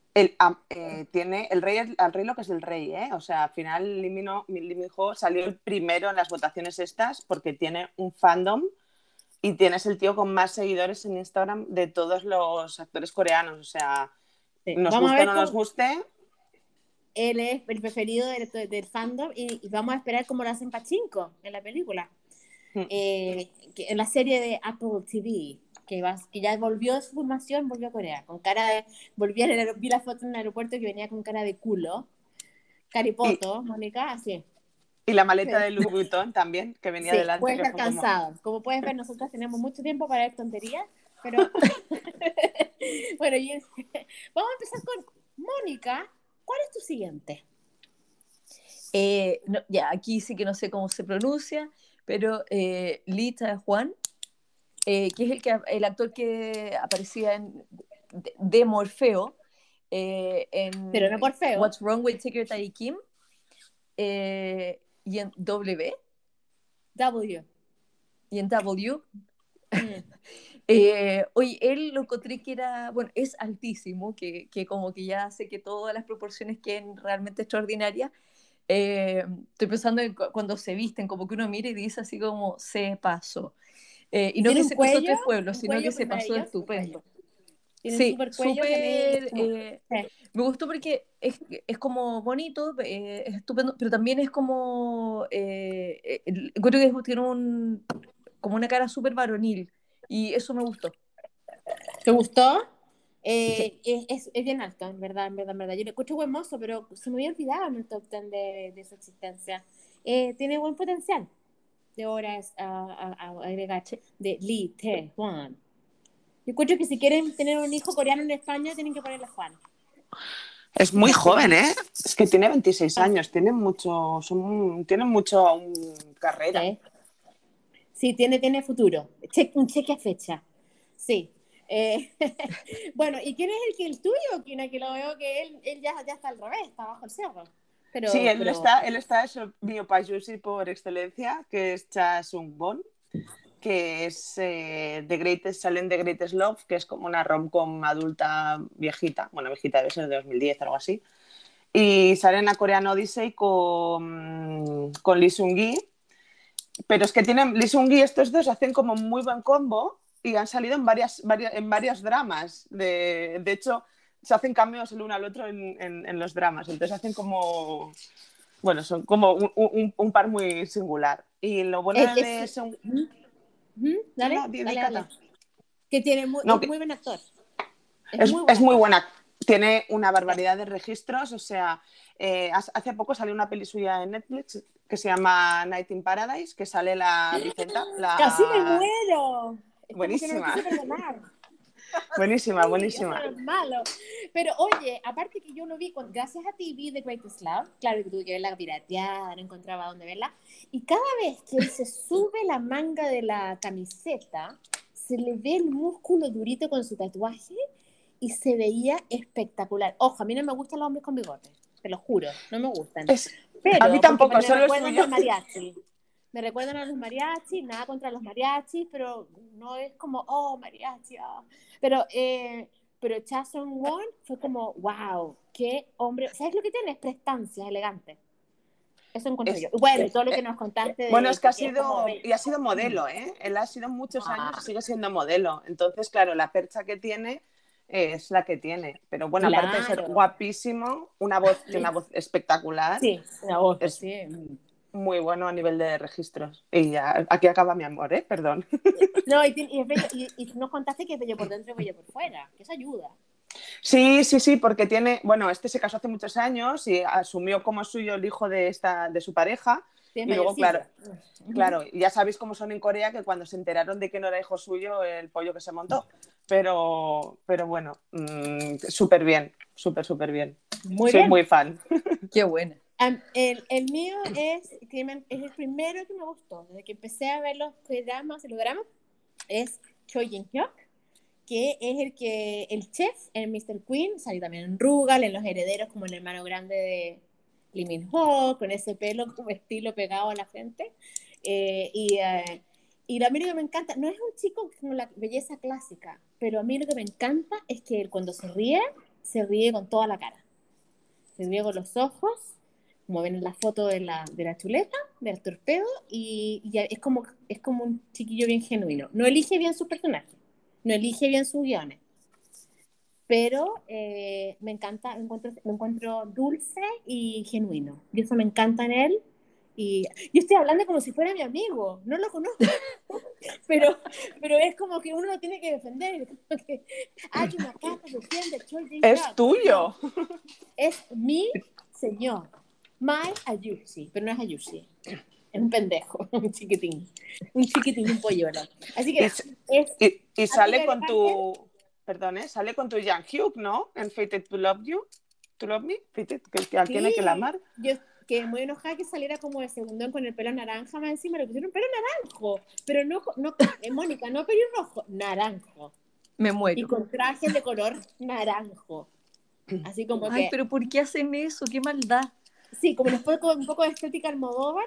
Tiene el rey al rey lo que es el rey, ¿eh? O sea, al final Lee Min-ho salió el primero en las votaciones estas porque tiene un fandom y tienes el tío con más seguidores en Instagram de todos los actores coreanos. O sea, Sí. nos Vamos a guste o ver no nos cómo guste, él es el preferido del fandom y vamos a esperar cómo lo hacen Pachinko en la película. En la serie de Apple TV, que ya volvió de su formación, volvió a Corea, con cara de, vi la foto en el aeropuerto que venía con cara de culo, y, caripoto, Mónica, así. y la maleta Sí, de Louis Vuitton también, que venía sí, delante, puede que estar fue como... cansado. Como puedes ver, nosotros tenemos mucho tiempo para ver tonterías, pero bueno, vamos a empezar con Mónica. ¿Cuál es tu siguiente? No, ya, aquí sí que no sé cómo se pronuncia, pero Lee Tae-hwan, que es el actor que aparecía de Morfeo Pero en no por feo. What's Wrong with Secretary Kim y en W W. y en W. Mm. Oye, él lo encontré que era, bueno, es altísimo, que como que ya hace que todas las proporciones queden realmente extraordinarias. Estoy pensando en cuando se visten, como que uno mira y dice así como se pasó. Y Y no tiene que se pasó tres pueblos, un sino que cuello se pasó maravilloso, un cuello. estupendo. Tiene un Sí, super cuello que me... súper. Como, sí. Me gustó porque es como bonito, es estupendo, pero también es como. Creo que tiene como una cara súper varonil y eso me gustó. ¿Te gustó? Sí. Es bien alto, en verdad, en verdad, en verdad. Yo le escucho buen mozo, pero se me había olvidado en el top 10 de su existencia. Tiene buen potencial de horas a agregar Sí. de Lee Tae-hwan. Yo escucho que si quieren tener un hijo coreano en España, tienen que ponerle Juan. Es muy joven, ¿eh? Es que tiene 26 años, tiene mucho carrera. Sí, sí, tiene futuro. Un cheque a fecha. Sí. Bueno, ¿y quién es el tuyo, Kina? Que lo veo que él ya está al revés, está bajo el cerro. Sí, Pero, él está es el Biopajusi por excelencia, que es Cha Sung-bon, que es salen de Greatest Love, que es como una rom-com adulta viejita, bueno, viejita debe ser de 2010 o algo así. Y salen a Korean Odyssey con Lee Seung-gi, pero es que tienen Lee Seung-gi, estos dos hacen como muy buen combo y han salido en varias dramas. De hecho, se hacen cambios el uno al otro en los dramas. Entonces hacen como... Bueno, son como un par muy singular. Y lo bueno de Seung... No, dale, no, di, dale, dale. Cata. Que No, es muy buen actor. Es muy buen es muy actor. buena. Tiene una Sí. barbaridad de registros. O sea, hace poco salió una peli suya en Netflix que se llama Night in Paradise, que sale la Vicenta. ¡Casi me muero! Es Buenísima. como que no lo quise perdonar. Buenísima, Sí, buenísima. eso no es malo. Pero oye, aparte que yo lo vi, gracias a ti vi The Greatest Love, claro que tuve que verla pirateada, no encontraba dónde verla, y cada vez que él se sube la manga de la camiseta, se le ve el músculo durito con su tatuaje y se veía espectacular. Ojo, a mí no me gustan los hombres con bigotes, te lo juro, no me gustan. Pero, a mí tampoco, me solo el recuerdan suyo. los mariachis. Me recuerdan a los mariachis, nada contra los mariachis, pero no es como, oh, mariachi. Oh. Pero Cha Sung-won fue como, wow, qué hombre. ¿Sabes lo que tiene? Es prestancia, elegante. Eso encuentro yo. Bueno, y todo lo que nos contaste Bueno, de es que ha que es sido, como y ha sido modelo, ¿eh? Él ha sido muchos años y sigue siendo modelo. Entonces, claro, la percha que tiene es la que tiene. Pero bueno, aparte de ser claro. guapísimo, tiene una voz espectacular. Sí, una voz, es sí. muy bueno a nivel de registros. Y ya, aquí acaba mi amor, ¿eh? Perdón. No, y nos contaste que es bello por dentro y bello por fuera, que eso ayuda. Sí, porque bueno, se casó hace muchos años y asumió como suyo el hijo de su pareja. Sí, Y luego, claro, ya sabéis cómo son en Corea, que cuando se enteraron de que no era hijo suyo, el pollo que se montó. Pero bueno, súper bien, súper bien. Soy muy fan. Qué buena. El mío es el primero que me gustó, desde que empecé a ver los dramas, es Choi Jin-hyuk, que es el chef en Mr. Queen, salió también en Rugal, en Los Herederos, como el hermano grande de Lee Min-ho, con ese pelo como estilo pegado a la frente. Y a mí lo que me encanta, no es un chico con la belleza clásica, pero a mí lo que me encanta es que él cuando se ríe con toda la cara. Se ríe con los ojos, como ven en la foto de la chuleta, del torpedo, y es como un chiquillo bien genuino. No elige bien su personaje, no elige bien sus guiones, pero me encanta, lo encuentro dulce y genuino, y eso me encanta en él. Y yo estoy hablando como si fuera mi amigo, no lo conozco, pero es como que uno lo tiene que defender, como que alguien acá te defiende, Choi Jin-hyuk. Es tuyo. Es mi señor, my Ayushi, pero no es Ayushi, es un pendejo, un chiquitín, un polluelo. Así que y sale con sale con tu Jang Hyuk, ¿no? En Fated to Love You, to Love Me, Fated, que sí, tiene que la amar. Yo que muy enojada que saliera como de segundón con el pelo naranja más encima, le pusieron pelo naranjo, pero no Mónica, no pelirrojo, naranjo. Me muero. Y con trajes de color naranjo. Así como Ay, pero ¿por qué hacen eso? ¡Qué maldad! Sí, como un poco de estética Almodóvar,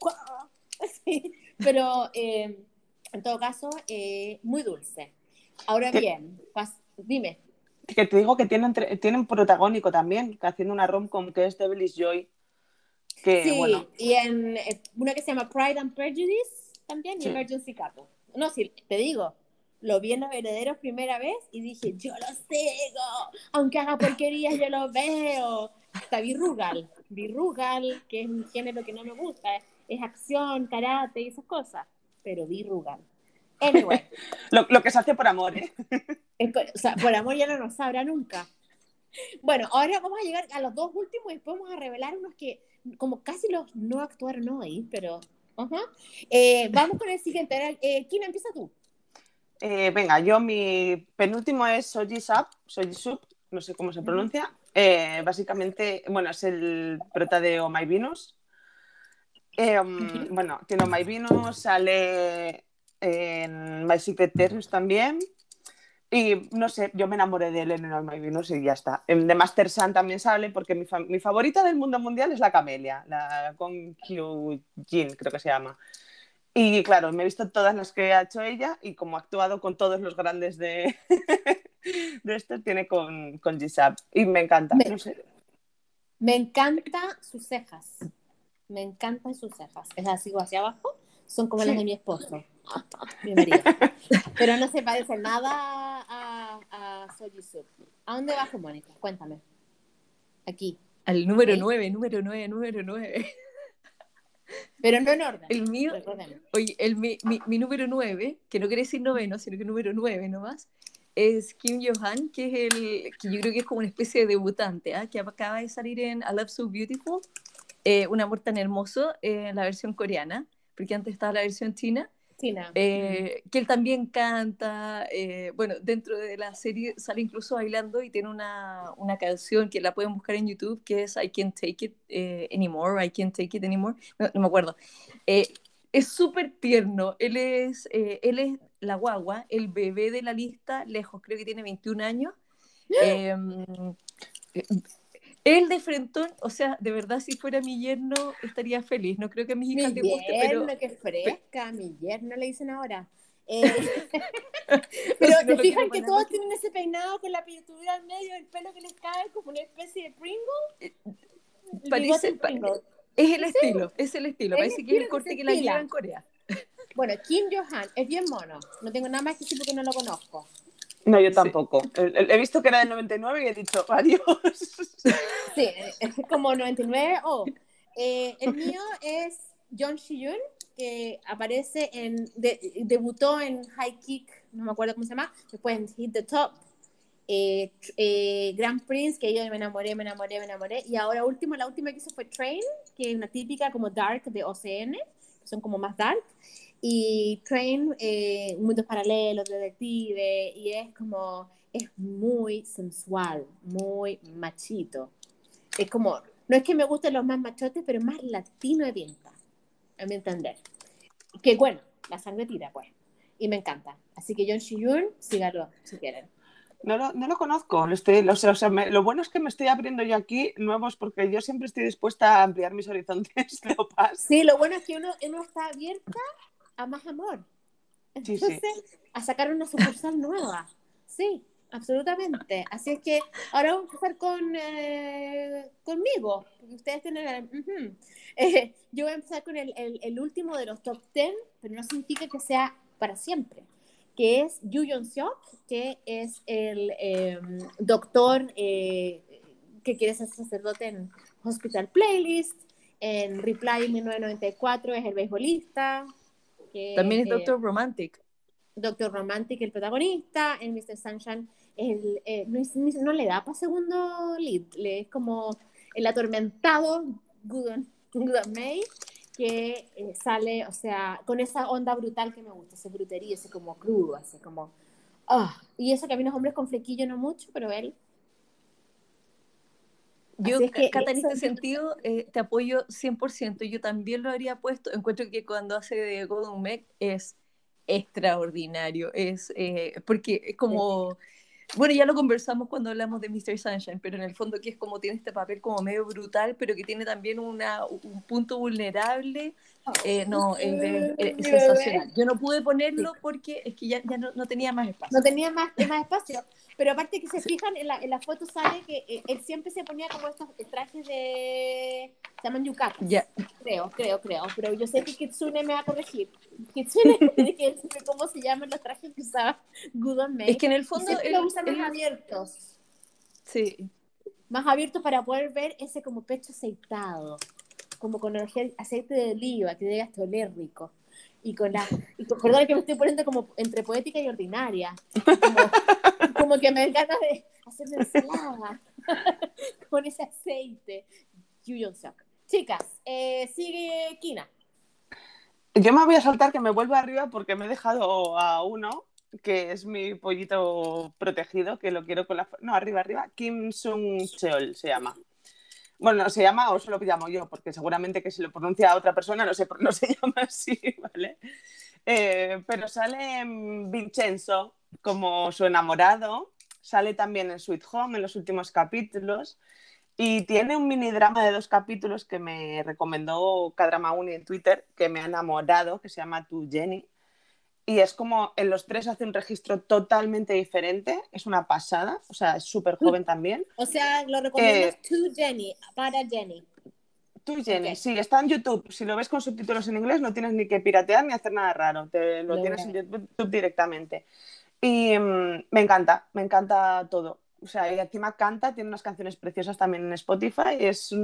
así. Pero en todo caso, muy dulce. Ahora bien, dime. Que te digo que tienen protagónico también, que haciendo una rom-com que es Devil's Joy. Que, sí, bueno. Y en una que se llama Pride and Prejudice también, y Sí. Emergency Couple. No, sí, te digo, lo vi en Los Herederos primera vez y dije, yo lo sigo, aunque haga porquerías, yo lo veo. Hasta Virrugal, que es un género que no me gusta, es acción, karate y esas cosas, pero Virrugal. Anyway. lo que se hace por amor, ¿eh? O sea, por amor ya no nos sabrá nunca. Bueno, ahora vamos a llegar a los dos últimos y después vamos a revelar unos que como casi los no actuaron hoy, pero... vamos con el siguiente. ¿Quién empieza tú? Venga, mi penúltimo es Soji Sup, no sé cómo se pronuncia. Básicamente, bueno, es el prota de Oh My Venus. Bueno, tiene Oh My Venus, sale en My Secret Terrors también. Y no sé, yo me enamoré de él en Oh My Venus y ya está. De Master Sun también sale porque mi favorita del mundo mundial es la Camelia, la Gong Kyu-jin, creo que se llama. Y claro, me he visto todas las que ha hecho ella y como ha actuado con todos los grandes de esto, tiene con G-Sub. Y me encanta, no sé. Me encantan sus cejas. Me encantan sus cejas. Es así hacia abajo, son como las de mi esposo. Mi marido. Pero no se parece nada a Soji Sub. ¿A dónde vas, Mónica? Cuéntame. Aquí. Al número 9, número 9. Pero no en orden. El mío, oye, mi número 9, que no quiere decir noveno, sino que número 9 nomás, es Kim Yo-han, que yo creo que es como una especie de debutante, que acaba de salir en I Love So Beautiful. Un amor tan hermoso, la versión coreana, porque antes estaba la versión china. China. Que él también canta, bueno, dentro de la serie sale incluso bailando y tiene una canción que la pueden buscar en YouTube, que es I Can't Take It Anymore, I Can't Take It Anymore, no me acuerdo. Es súper tierno, él es la guagua, el bebé de la lista, lejos, creo que tiene 21 años. Eh, Él de frentón, o sea, de verdad, si fuera mi yerno, estaría feliz. No creo que a mis hijas les guste, pero... Mi yerno, que fresca, mi yerno le dicen ahora. no, Pero si no ¿te lo fijan quiero que poner todos porque- tienen ese peinado con la pintura al medio, el pelo que les cae como una especie de Pringle? El bigote Parece, Pringle. es el estilo, es el estilo. El Parece que es el estilo que corte se que la lleva estila. en Corea. Bueno, Kim Jo-han es bien mono. No tengo nada más que decir porque no lo conozco. No, yo Sí. tampoco. He visto que era del 99 y he dicho, adiós. Sí, es como 99. El mío es John Si-yoon, que aparece debutó en High Kick, no me acuerdo cómo se llama, después en Hit the Top, Grand Prince, que yo me enamoré, y ahora la última que hizo fue Train, que es una típica como dark de OCN, que son como más dark, y Train, mundos paralelos, detective, y es muy sensual, muy machito. Es como, no es que me gusten los más machotes, pero más latino de pinta, a mi entender. Que bueno, la sangre tira, pues. Y me encanta. Así que John Si-yoon, sígalo si quieren. No lo conozco. Lo bueno es que me estoy abriendo yo aquí nuevos porque yo siempre estoy dispuesta a ampliar mis horizontes de opas. Sí, lo bueno es que uno está abierta a más amor. Sí, Entonces, sí. a sacar una sucursal nueva. Sí, absolutamente. Así es que ahora vamos a empezar conmigo, porque ustedes tienen... yo voy a empezar con el último de los top 10, pero no significa que sea para siempre, que es Yoo Yeon-seok, que es el doctor que quiere ser sacerdote en Hospital Playlist, en Reply 1994 es el beisbolista, También es que Doctor Romantic. Doctor Romantic, el protagonista, en Mr. Sunshine, no le da para segundo lead, le es como el atormentado Good on May, que sale, o sea, con esa onda brutal que me gusta, ese bruterío, ese como crudo, ese como... y eso que a mí los hombres con flequillo no mucho, pero él... Yo, Así es que Cata, en eso este sentido, te apoyo 100%. Yo también lo habría puesto. Encuentro que cuando hace de Golden Meg es extraordinario. Porque es como... Bueno, ya lo conversamos cuando hablamos de Mr. Sunshine, pero en el fondo que es como tiene este papel como medio brutal, pero que tiene también un punto vulnerable. No, es sensacional. Yo no pude ponerlo porque es que ya no tenía más espacio. no tenía más espacio. Pero aparte que se fijan, en la foto sale que él siempre se ponía como estos trajes se llaman yucatas. Ya. Creo. Pero yo sé que Kitsune me va a corregir. Kitsune, que cómo se llaman los trajes que usaba Good on May. Es que en el fondo... Siempre lo usan más abiertos. Sí. Más abiertos para poder ver ese como pecho aceitado. Como con aceite de oliva, que debe hasta oler rico. Perdón que me estoy poniendo como entre poética y ordinaria. Como que me dan ganas de hacer una ensalada con ese aceite. Yoo Yeon-seok. Chicas, sigue Kina. Yo me voy a saltar que me vuelvo arriba porque me he dejado a uno que es mi pollito protegido, que lo quiero con la... No, arriba. Kim Sung-cheol se llama. Bueno, se llama, o se lo llamo yo, porque seguramente que si lo pronuncia otra persona no se llama así, ¿vale? Pero sale Vincenzo como su enamorado, sale también en Sweet Home en los últimos capítulos y tiene un mini drama de 2 capítulos que me recomendó Kadrama Uni en Twitter, que me ha enamorado, que se llama Tu Jenny. Y es como en los 3 hace un registro totalmente diferente, es una pasada, o sea, es súper joven también. O sea, lo recomiendas para Jenny. Tu Jenny, Okay. sí, está en YouTube. Si lo ves con subtítulos en inglés no tienes ni que piratear ni hacer nada raro, lo tienes en YouTube directamente. Y me encanta todo. O sea, y encima canta, tiene unas canciones preciosas también en Spotify.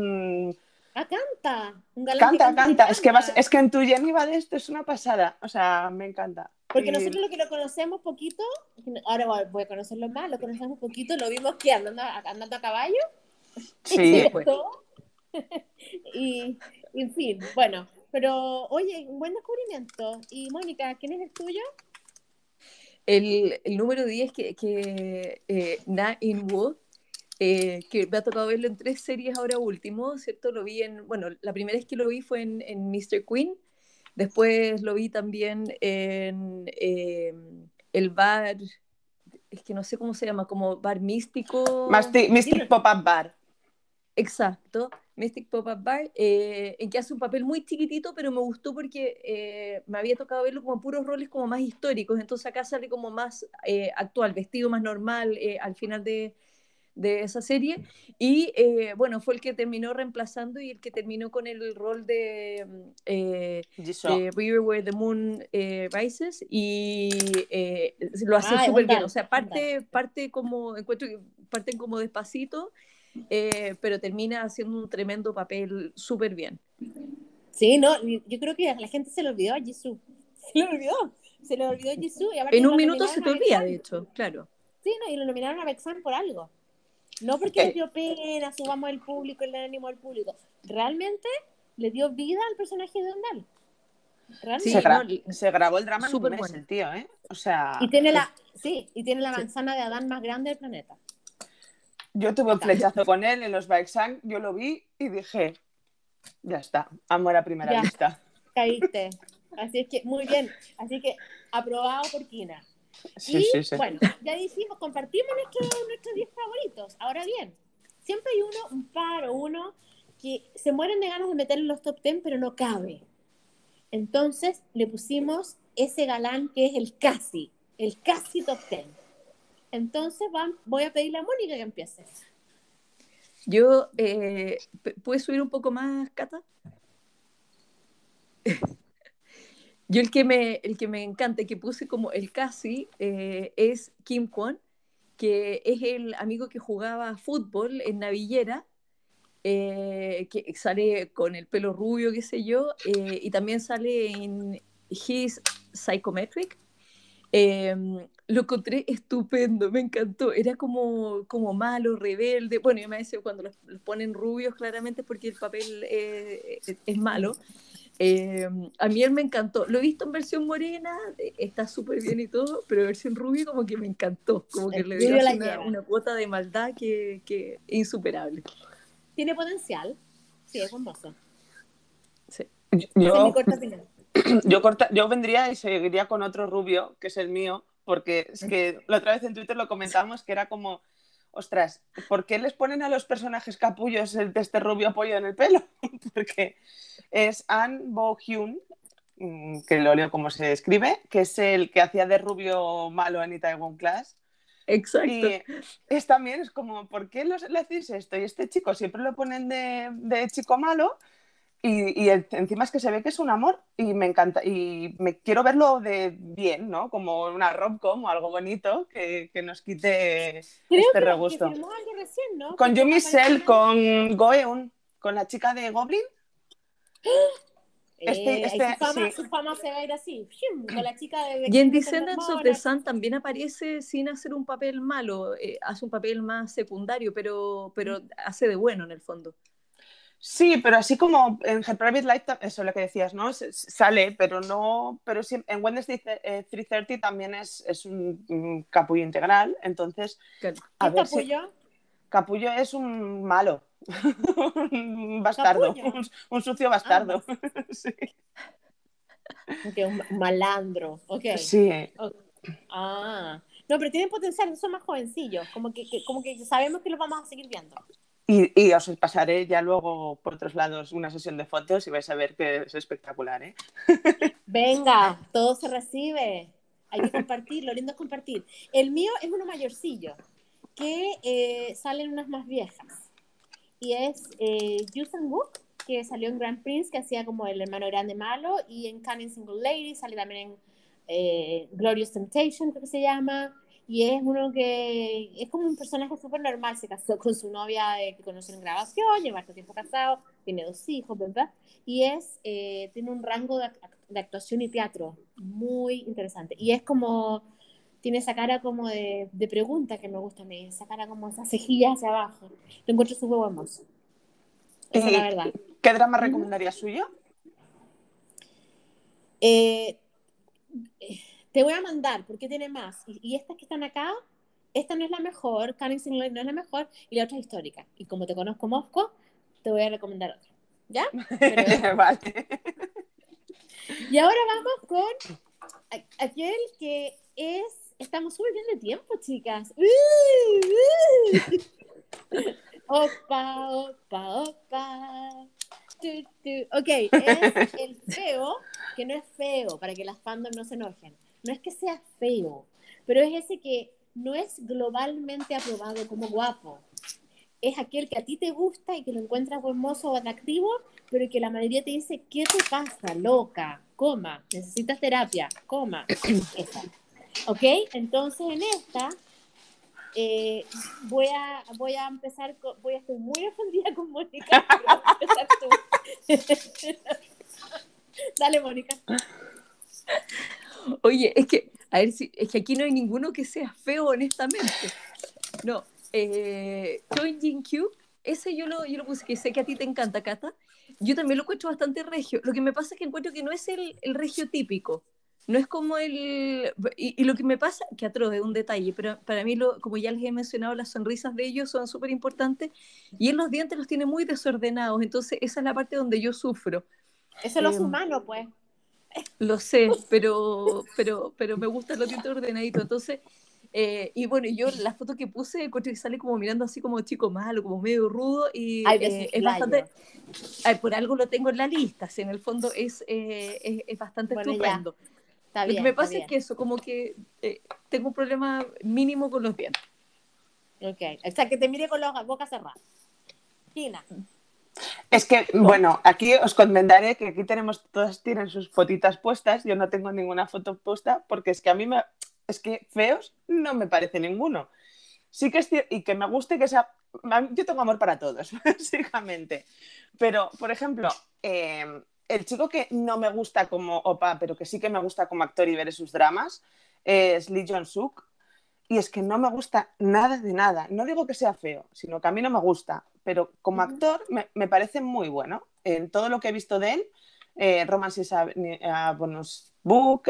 Canta. Un galán que Canta. Es que en Tu Jenny va de esto, es una pasada. O sea, me encanta. Porque nosotros lo que lo conocemos poquito, ahora voy a conocerlo más, lo conocemos poquito, lo vimos que andando a caballo. Sí, pues. Y, en fin, bueno, pero oye, un buen descubrimiento. Y Mónica, ¿quién es el tuyo? El número 10 Na In Wood, que me ha tocado verlo en 3 series ahora último, ¿cierto? Lo vi bueno, la primera vez que lo vi fue en Mr. Queen, después lo vi también en el bar, es que no sé cómo se llama, como bar místico. Mystic Pop-Up Bar. Exacto, Mystic Pop-Up Bar, en que hace un papel muy chiquitito, pero me gustó porque me había tocado verlo como puros roles como más históricos, entonces acá sale como más actual, vestido más normal al final de esa serie, y bueno, fue el que terminó reemplazando y el que terminó con el rol de River Where the Moon Rises, y lo hace súper bien, o sea, parte como, encuentro que parten como despacito, pero termina haciendo un tremendo papel súper bien. Sí, no, yo creo que a la gente se le olvidó a Jisoo. Se le olvidó Jisoo. Y aparte En un lo minuto se nominaron te a olvida, Baekhyun. de hecho, claro. Sí, no, y lo nominaron a Baekhyun por algo. No porque les dio pena, subamos el público, el ánimo del público. Realmente le dio vida al personaje de Ondal. Sí, Se grabó el drama en un súper mes, bueno. el tío, ¿eh? O sea... Y tiene la manzana de Adán más grande del planeta. Yo tuve un flechazo con él en los Baekhyun, yo lo vi y dije, ya está, amor a primera vista. Caíste. Así es que, muy bien. Así que, aprobado por Kina. Sí. Bueno, ya dijimos, compartimos nuestros 10 favoritos. Ahora bien, siempre hay un par o uno que se mueren de ganas de meter en los top 10, pero no cabe. Entonces le pusimos ese galán que es el casi top 10. Entonces voy a pedirle a Mónica que empiece. Yo, ¿puedes subir un poco más, Cata? Yo el que me encanta, que puse como el casi, es Kim Kwon, que es el amigo que jugaba fútbol en Navillera, que sale con el pelo rubio, qué sé yo, y también sale en His Psychometric. Lo encontré estupendo, me encantó. Era como malo, rebelde. Bueno, yo me dice cuando los ponen rubios, claramente porque el papel es malo. A mí él me encantó. Lo he visto en versión morena, está súper bien y todo, pero en versión rubia como que me encantó. Como que le dio una cuota de maldad que insuperable. Tiene potencial. Sí, es hermoso. Sí. Yo vendría y seguiría con otro rubio, que es el mío, porque es que la otra vez en Twitter lo comentamos, que era como, ostras, ¿por qué les ponen a los personajes capullos de este rubio pollo en el pelo? Porque es An Bo-hyun, que lo leo como se escribe, que es el que hacía de rubio malo en Itaewon Class. Exacto. Y también es como, ¿por qué le hacéis esto? Y este chico siempre lo ponen de chico malo. Y encima es que se ve que es un amor y me encanta y me quiero verlo de bien, ¿no? Como una rom-com o algo bonito que nos quite este regusto. Que firmó algo recién, ¿no? Con Yumi Sel, con Goeun, con la chica de Goblin. Su fama se va a ir así, con la chica de... Y en Descendants of the Sun también aparece sin hacer un papel malo, hace un papel más secundario, pero hace de bueno en el fondo. Sí, pero así como en Her Private Life, eso es lo que decías, ¿no? Sale, pero no. Pero sí, en Wednesday 3:30 también es un capullo integral. Entonces, ¿Qué es capullo? Capullo es un malo. Un bastardo. Un sucio bastardo. Sí. Okay, un malandro. Okay. Sí. No, pero tienen potencial, son más jovencillos. Como que sabemos que los vamos a seguir viendo. Y os pasaré ya luego por otros lados una sesión de fotos y vais a ver que es espectacular, ¿eh? Venga, todo se recibe. Hay que compartir, lo lindo es compartir. El mío es uno mayorcillo, que salen unas más viejas. Y es Yoo Sang-wook, que salió en Grand Prince, que hacía como el hermano grande malo, y en Cunning Single Lady, sale también en Glorious Temptation, creo que se llama. Y es uno que es como un personaje súper normal, se casó con su novia que conoció en grabación, lleva harto tiempo casado, tiene 2 hijos, ¿verdad? Y tiene un rango de actuación y teatro muy interesante. Y es como, tiene esa cara como de pregunta que me gusta a mí, esa cara como esas cejillas hacia abajo. Lo encuentro súper hermoso. Esa es la ¿Y verdad. qué drama recomendarías suyo? Eh, Te voy a mandar, porque tiene más. Y estas que están acá, esta no es la mejor, Karen Singley no es la mejor, y la otra es histórica. Y como te conozco Mosco, te voy a recomendar otra. ¿Ya? Pero, Vale. y ahora vamos con aquel que es... Estamos súper bien de tiempo, chicas. Opa, opa, opa. Tu, tu. Ok, es el feo, que no es feo, para que las fandom no se enojen. No es que sea feo, pero es ese que no es globalmente aprobado como guapo. Es aquel que a ti te gusta y que lo encuentras hermoso o atractivo, pero que la mayoría te dice, ¿qué te pasa, loca? Coma, necesitas terapia, coma. Esa. ¿Ok? Entonces en esta voy a empezar, voy a estar muy ofendida con Mónica, pero vas a empezar tú. Dale, Mónica. Oye, es que, a ver si, es que aquí no hay ninguno que sea feo, honestamente. No, Choi Jin-kyu, ese yo lo puse, que sé que a ti te encanta, Cata. Yo también lo encuentro bastante regio. Lo que me pasa es que encuentro que no es el regio típico. No es como el... Y lo que me pasa, que atroz, es un detalle, pero para mí, como ya les he mencionado, las sonrisas de ellos son súper importantes y él los dientes los tiene muy desordenados. Entonces, esa es la parte donde yo sufro. Eso lo Eh, hace humano, pues. lo sé, pero me gustan los dientes ordenaditos. Entonces, y bueno, yo la foto que puse, encuentro que sale como mirando así como chico malo, como medio rudo, y Ay, de es bastante, soslayo. por algo lo tengo en la lista, si en el fondo es bastante Bueno, ya. estupendo. Está Lo que bien, me está pasa es bien. que eso, como que tengo un problema mínimo con los dientes. Ok. O sea, que te mire con la boca cerrada. Tina. Es que, ¿Cómo? bueno, aquí os comentaré que aquí tenemos, todas tienen sus fotitas puestas, yo no tengo ninguna foto puesta porque es que a mí es que feos no me parece ninguno. Sí que es cierto, y que me guste que sea, yo tengo amor para todos, básicamente. Pero, por ejemplo, el chico que no me gusta como opa, pero que sí que me gusta como actor y ver sus dramas, es Lee Jong-suk. Y es que no me gusta nada de nada. No digo que sea feo, sino que a mí no me gusta. Pero como Ujú. actor me parece muy bueno. En todo lo que he visto de él, Romance is a Bonus Book,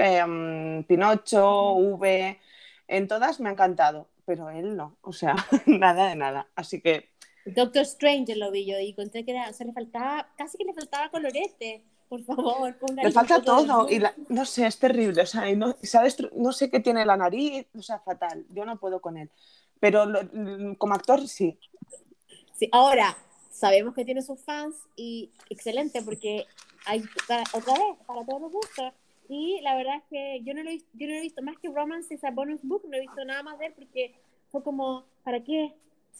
Pinocho, V, en todas me ha encantado. Pero él no, o sea, nada de nada. Así que Doctor Strange lo vi yo y encontré que era, o sea, le faltaba, casi que le faltaba colorete. Por favor, le póngale un falta poco de todo y luz. no sé, es terrible. O sea, y no, no sé qué tiene la nariz, o sea, fatal. Yo no puedo con él. Pero como actor sí. Sí, ahora, sabemos que tiene sus fans y excelente porque hay otra vez para todos los gustos. Y la verdad es que yo no lo he visto más que Romance is a Bonus Book, no he visto nada más de él porque fue como, ¿para qué? Si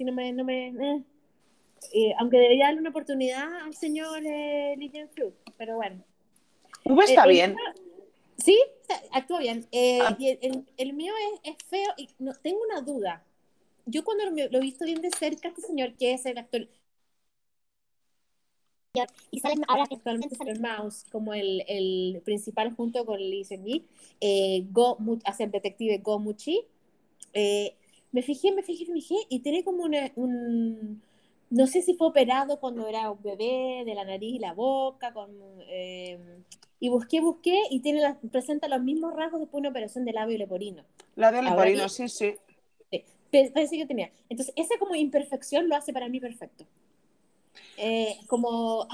aunque debería darle una oportunidad al señor Lee Jong-suk, pero bueno. V está El mío, bien. sí, actúa bien. Ah, Y el mío es feo y no, tengo una duda. Yo cuando lo he visto bien de cerca, este señor que es el actor y salen ahora que actualmente sale el Mouse como el principal junto con Lee Seung-gi, hace el detective Go Muchi. eh, me fijé y tiene como no sé si fue operado cuando era un bebé de la nariz y la boca eh, y busqué y presenta los mismos rasgos después de una operación de labio leporino. la de Ahora Leporino, bien, sí, sí. parece que tenía. Entonces, esa como imperfección lo hace para mí perfecto. Como,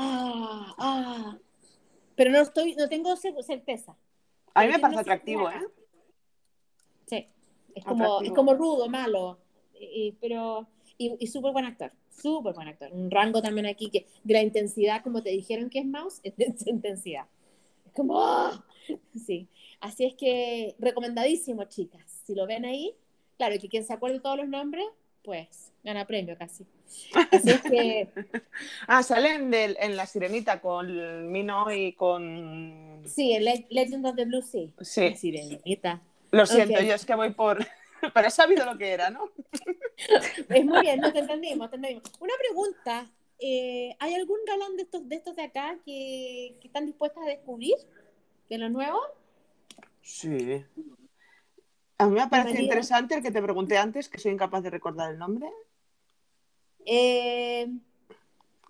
pero no tengo certeza, A mí pero me tiene parece una atractivo, ¿eh? certeza. Sí, es Atractivo. como rudo, malo, pero, y súper buen actor. Un rango también aquí que, de la intensidad, como te dijeron que es Mouse, es de esa intensidad. Es como, ¡ah! Sí. Así es que, recomendadísimo, chicas. Si lo ven ahí, claro, que quien se acuerde todos los nombres, pues gana premio casi. Así es que, Ah, salen en La Sirenita con Mino y con... sí, el Legend of the Blue Sea, la Sí, sirenita. lo Ok, siento, yo es que voy por... Pero he sabido lo que era, ¿no? es muy bien, no te entendimos, te entendimos. Una pregunta, ¿hay algún galán de estos de acá que están dispuestos a descubrir de lo nuevo? Sí. A mí me Mi parece marido. interesante el que te pregunté antes, que soy incapaz de recordar el nombre. Eh,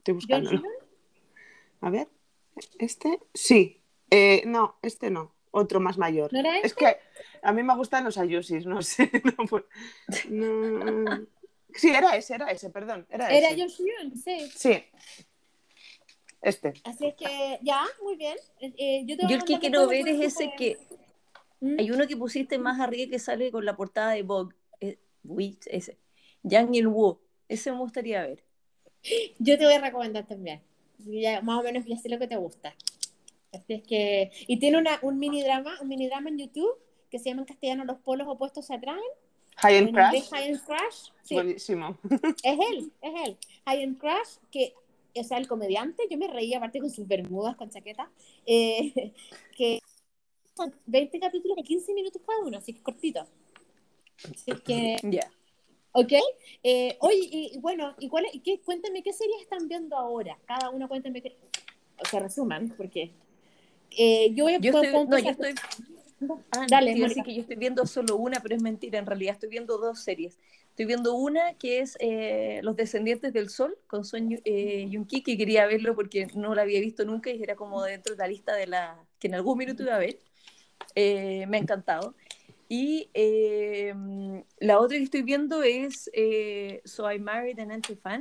Estoy ¿John buscándolo. Hewitt? A ver, ¿este? Sí. No, este no. Otro más mayor. ¿No era Es este? que a mí me gustan los Ayusis, no sé. No, pues, no. Sí, era ese, perdón. Era Era ese. John Hewitt, sí. Sí, este. Así es que, ya, muy bien. Yo te voy Yo a el que mandar quiero después ver algunos es tipos ese que ¿Mm? hay uno que pusiste más arriba que sale con la portada de Vogue. Ese. Yang Il-woo. Ese me gustaría ver. Yo te voy a recomendar también. Ya, más o menos ya sé lo que te gusta. Así es que... Y tiene un mini drama en YouTube que se llama en castellano Los polos opuestos se atraen, High o End en inglés Crash. High End Crush. Sí, Buenísimo. es él. High End Crush, que, o sea, el comediante, yo me reía aparte con sus bermudas, con chaqueta, que son 20 capítulos de 15 minutos cada uno, así que es cortito. Así que, Ya. ok. Oye, y bueno, cuéntame qué series están viendo ahora. Cada uno cuéntame qué, o sea, resuman, porque puedo No, yo empezar. estoy. Ah, no, Dale, te iba a decir Mónica. que yo estoy viendo solo una, pero es mentira. En realidad estoy viendo dos series. Estoy viendo una que es Los Descendientes del Sol con Son Yun-ki, que quería verlo porque no la había visto nunca y era como dentro de la lista de la que en algún minuto iba a ver. Me ha encantado. Y la otra que estoy viendo es So I Married an Anti-Fan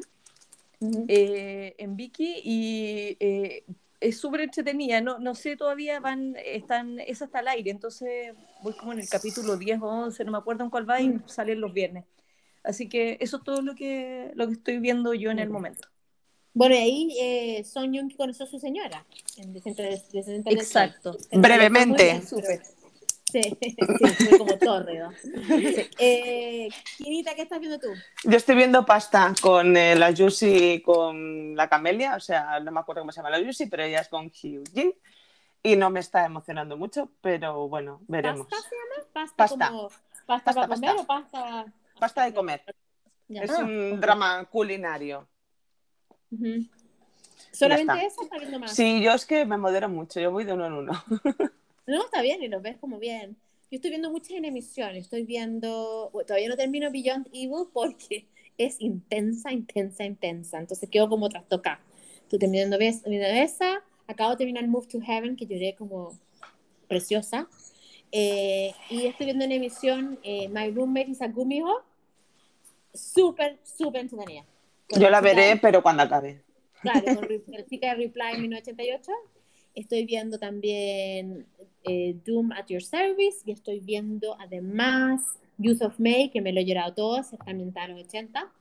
en Viki y es súper entretenida. No sé, todavía es hasta el aire, entonces voy como en el capítulo 10 o 11, no me acuerdo en cuál va y salen los viernes. Así que eso es todo lo que estoy viendo yo en el momento. Bueno, y ahí Son Young conoció a su señora en Descendientes del Sol. Exacto. Brevemente. Súper. Sí, fue como tórrido. Sí. Quinita, ¿qué estás viendo tú? Yo estoy viendo Pasta con la Yusi y con la Camelia, o sea, no me acuerdo cómo se llama la Yusi, pero ella es con Hyunjin y no me está emocionando mucho, pero bueno, veremos. ¿Pasta se llama? ¿Pasta, Pasta. como pasta para comer o pasta? Pasta de comer. Ya. Es un drama culinario. Uh-huh. Ya ¿Solamente está. eso o está viendo más? Sí, yo es que me modero mucho, yo voy de uno en uno. No, está bien y lo ves como bien. Yo estoy viendo muchas en emisión. Estoy viendo, bueno, todavía no termino Beyond Evil porque es intensa. Entonces quedo como trastocada. Estoy terminando esa. Acabo de terminar Move to Heaven, que lloré como preciosa. Y estoy viendo en emisión My Roommate is a Gumiho. Súper entretenida. Yo la veré, pero cuando acabe. Claro, con la chica de Reply en 1988. Estoy viendo también Doom at Your Service y estoy viendo además Youth of May, que me lo he llorado todo, está ambientada en los 80.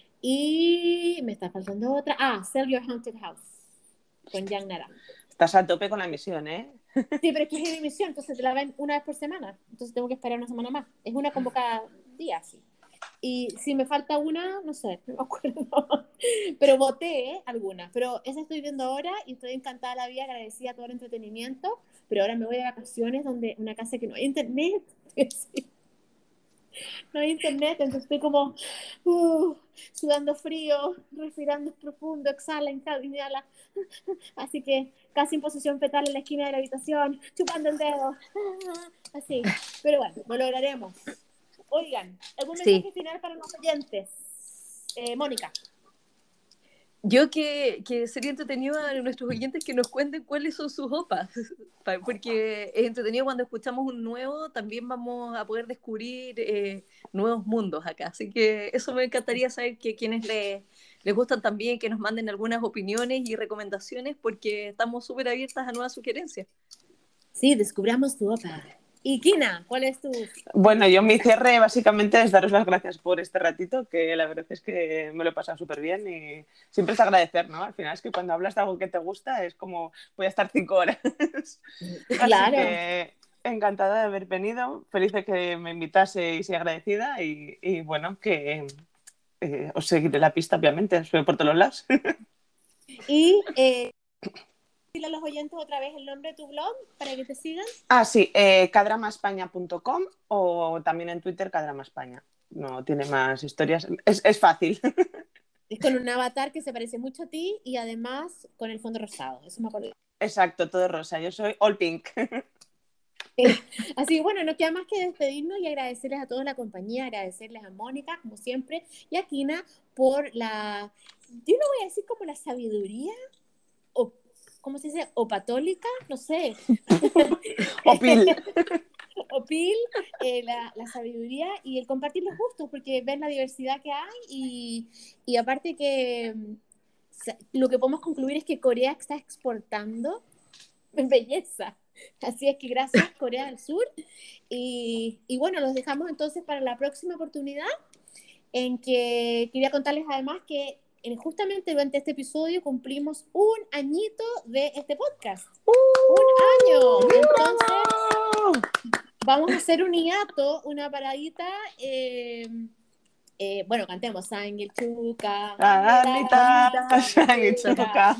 Y me está faltando otra. Sell Your Haunted House, con Yang Nara. Estás a tope con la emisión, ¿eh? Sí, pero es que es en emisión, entonces te la ven una vez por semana. Entonces tengo que esperar una semana más. Es una como cada día, sí. Y si me falta una, no sé, no me acuerdo. Pero voté algunas. Pero esa estoy viendo ahora y estoy encantada de la vida, agradecida a todo el entretenimiento. Pero ahora me voy de vacaciones donde una casa que no hay internet. Sí. No hay internet, entonces estoy como sudando frío, respirando profundo, exhala, inhala. Así que casi en posición fetal en la esquina de la habitación, chupando el dedo. Así. Pero bueno, lo lograremos. Oigan, ¿algún mensaje final para los oyentes? Mónica. Yo que sería entretenido a nuestros oyentes que nos cuenten cuáles son sus opas, porque es entretenido cuando escuchamos un nuevo, también vamos a poder descubrir nuevos mundos acá. Así que eso me encantaría saber que quienes les gustan también, que nos manden algunas opiniones y recomendaciones, porque estamos súper abiertas a nuevas sugerencias. Sí, descubramos tu opa. Y Kina, ¿cuál es tu...? Bueno, yo mi cierre básicamente es daros las gracias por este ratito, que la verdad es que me lo he pasado súper bien y siempre es agradecer, ¿no? Al final es que cuando hablas de algo que te gusta es como voy a estar 5 horas. Claro. Así que encantada de haber venido, feliz de que me invitaseis y agradecida y bueno, que os seguiré la pista, obviamente, os veo por todos los lados. Y dile a los oyentes otra vez el nombre de tu blog para que te sigan. Sí, cadramaspaña.com o también en Twitter cadramaspaña. No tiene más historias. Es fácil. Es con un avatar que se parece mucho a ti y además con el fondo rosado. Eso me acuerdo. Exacto, todo rosa. Yo soy all pink. Así que bueno, no queda más que despedirnos y agradecerles a todos la compañía, agradecerles a Mónica, como siempre, y a Kina por la, yo no voy a decir como la sabiduría, o ¿cómo se dice? O patólica, no sé. Opil. Opil, la sabiduría y el compartir los gustos, porque ven la diversidad que hay y aparte que lo que podemos concluir es que Corea está exportando belleza. Así es que gracias Corea del Sur y bueno, los dejamos entonces para la próxima oportunidad en que quería contarles además que justamente durante este episodio cumplimos un añito de este podcast. ¡Un año! Entonces vamos a hacer un hiato, una paradita. Bueno, cantemos Sangilchuka. Sangilchuka.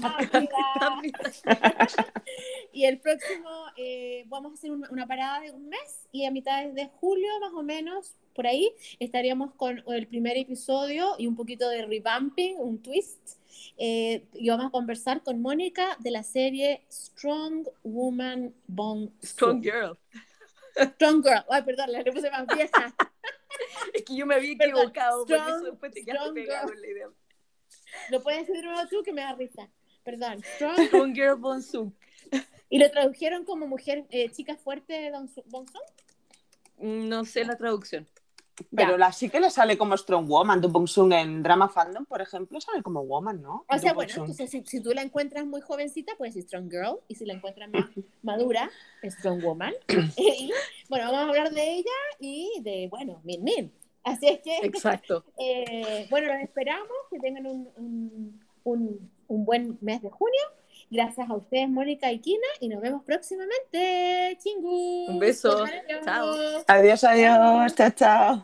Y el próximo vamos a hacer una parada de un mes y a mitad de julio, más o menos, por ahí, estaríamos con el primer episodio y un poquito de revamping, un twist. Y vamos a conversar con Mónica de la serie Strong Woman Bong Strong Girl. Strong Girl. Ay, perdón, le puse más vieja. Es que yo me había equivocado, Strong, porque eso después te quedaste pegado en la idea. Lo puedes decir de nuevo tú que me da risa. Perdón. Strong Girl Bong Soon. ¿Y lo tradujeron como mujer, chica fuerte de Bong Soon? No sé la traducción. Pero sí que le sale como Strong Woman. Tu Bong Soon en Drama Fandom, por ejemplo, sale como Woman, ¿no? O sea, bueno, entonces si tú la encuentras muy jovencita, puedes decir Strong Girl. Y si la encuentras más madura, Strong Woman. Y, bueno, vamos a hablar de ella y de, bueno, Min Min. Así es que... Exacto. Bueno, los esperamos. Que tengan un buen mes de junio. Gracias a ustedes, Mónica y Kina, y nos vemos próximamente. ¡Chingu! Un beso. Adiós. Chao. Adiós, adiós. Chao, chao.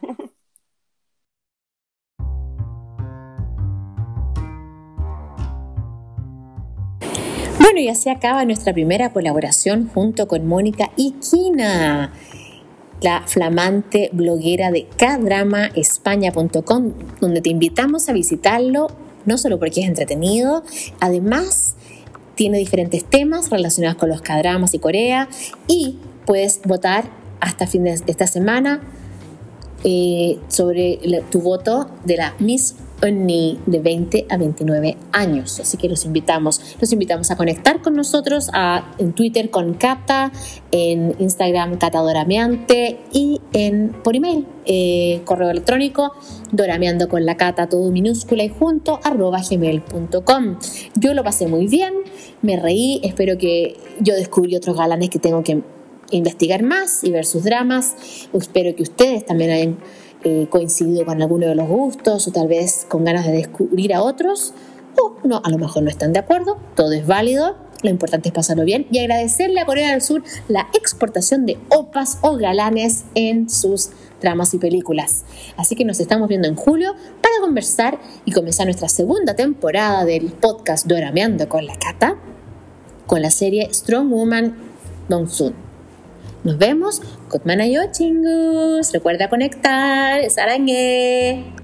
Bueno, y así acaba nuestra primera colaboración junto con Mónica y Kina, la flamante bloguera de kdramaespaña.com, donde te invitamos a visitarlo, no solo porque es entretenido, además tiene diferentes temas relacionados con los K-dramas y Corea, y puedes votar hasta fin de esta semana sobre tu voto de la Miss Onni de 20 a 29 años. Así que los invitamos a conectar con nosotros en Twitter con Cata, en Instagram Cata Dorameante y por email, correo electrónico dorameando con la Cata, todo minúscula y junto, @gmail.com. Yo lo pasé muy bien, me reí, espero que yo descubrí otros galanes que tengo que investigar más y ver sus dramas. Espero que ustedes también hayan coincidido con alguno de los gustos o tal vez con ganas de descubrir a otros, o no, a lo mejor no están de acuerdo. Todo es válido, lo importante es pasarlo bien y agradecerle a Corea del Sur la exportación de opas o galanes en sus dramas y películas. Así que nos estamos viendo en julio para conversar y comenzar nuestra segunda temporada del podcast Dorameando con la Cata con la serie Strong Woman Bong Soon. Nos vemos. Kotmanayo, chingus. Recuerda conectar. Saranghe.